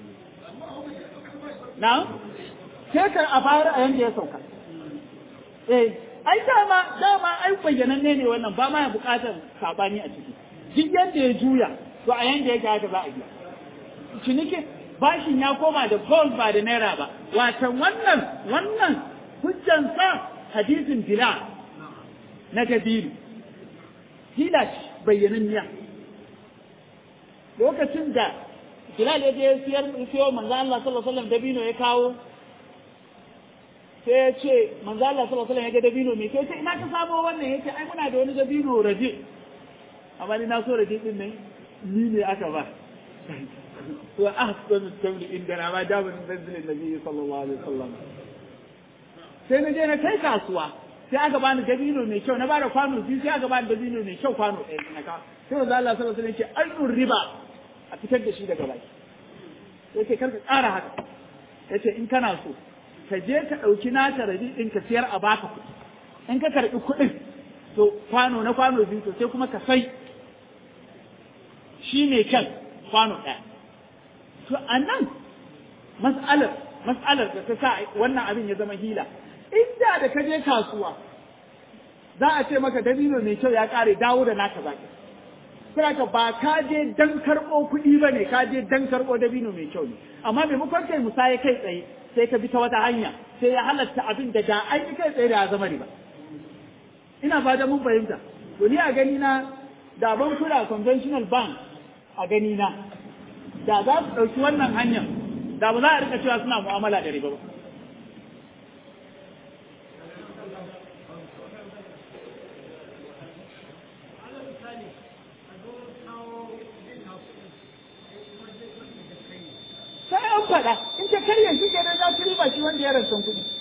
na sai ka a fara a yanda ya sauka ai dama ai bayyananne ne wannan ba ma ya bukatar sabani a ciki duk yanda ya juya to a yanda yake haka za a biya ciniki bashin ya koma da gold ba da naira ba watan wannan hujjansa hadisin Bilal na dabino hila bayyananniya lokacin da Bilal ya je siyo manzo Allah sallallahu alaihi wasallam dabino ya kawo sai ya ce manzo Allah sallallahu alaihi wasallam ya ga dabino me sai ina ka samo wannan yace ai muna da wani dabino raji amma ni na so raji din ne ni ne aka ba wa ahsanu tamri indana ma jabir nazil nabi sallallahu alaihi wasallam sai na je na kai kasuwa sai aka bani dabino mai kyau na bada kwano biyu sai aka bani dabino mai kyau kwano ɗaya na ka sai manzo Allah sallallahu alaihi wasallam ya ce ayyur riba a fitar da shi daga baki yace kar ka ƙara haka yace in kana so ka je ka ɗauki nata rabi ɗin ka siyar a baka kuɗi in ka karɓi kuɗin to kwano na kwano biyu to sai kuma ka sai shi ne kyan kwano ɗaya to a nan mas'alar da ta sa wannan abin ya zama hila inda da ka je kasuwa za a ce maka dabino mai kyau ya ƙare dawo da naka zaki saboda ba ka je dan karɓo kuɗi ba ne ka je dan karɓo dabino mai kyau ne amma maimakon kai musaye kai tsaye sai ka bi ta wata hanya sai ya halatta abin da an yi kai tsaye da ya zama riba ina fata mun fahimta to ni a gani na da bankuna conventional bank a gani na da za su ɗauki wannan hanyar da ba za a rika cewa suna mu'amala da riba ba sai an faɗa in ta karya shi kenan za su riba shi wanda ya rantsan kuɗi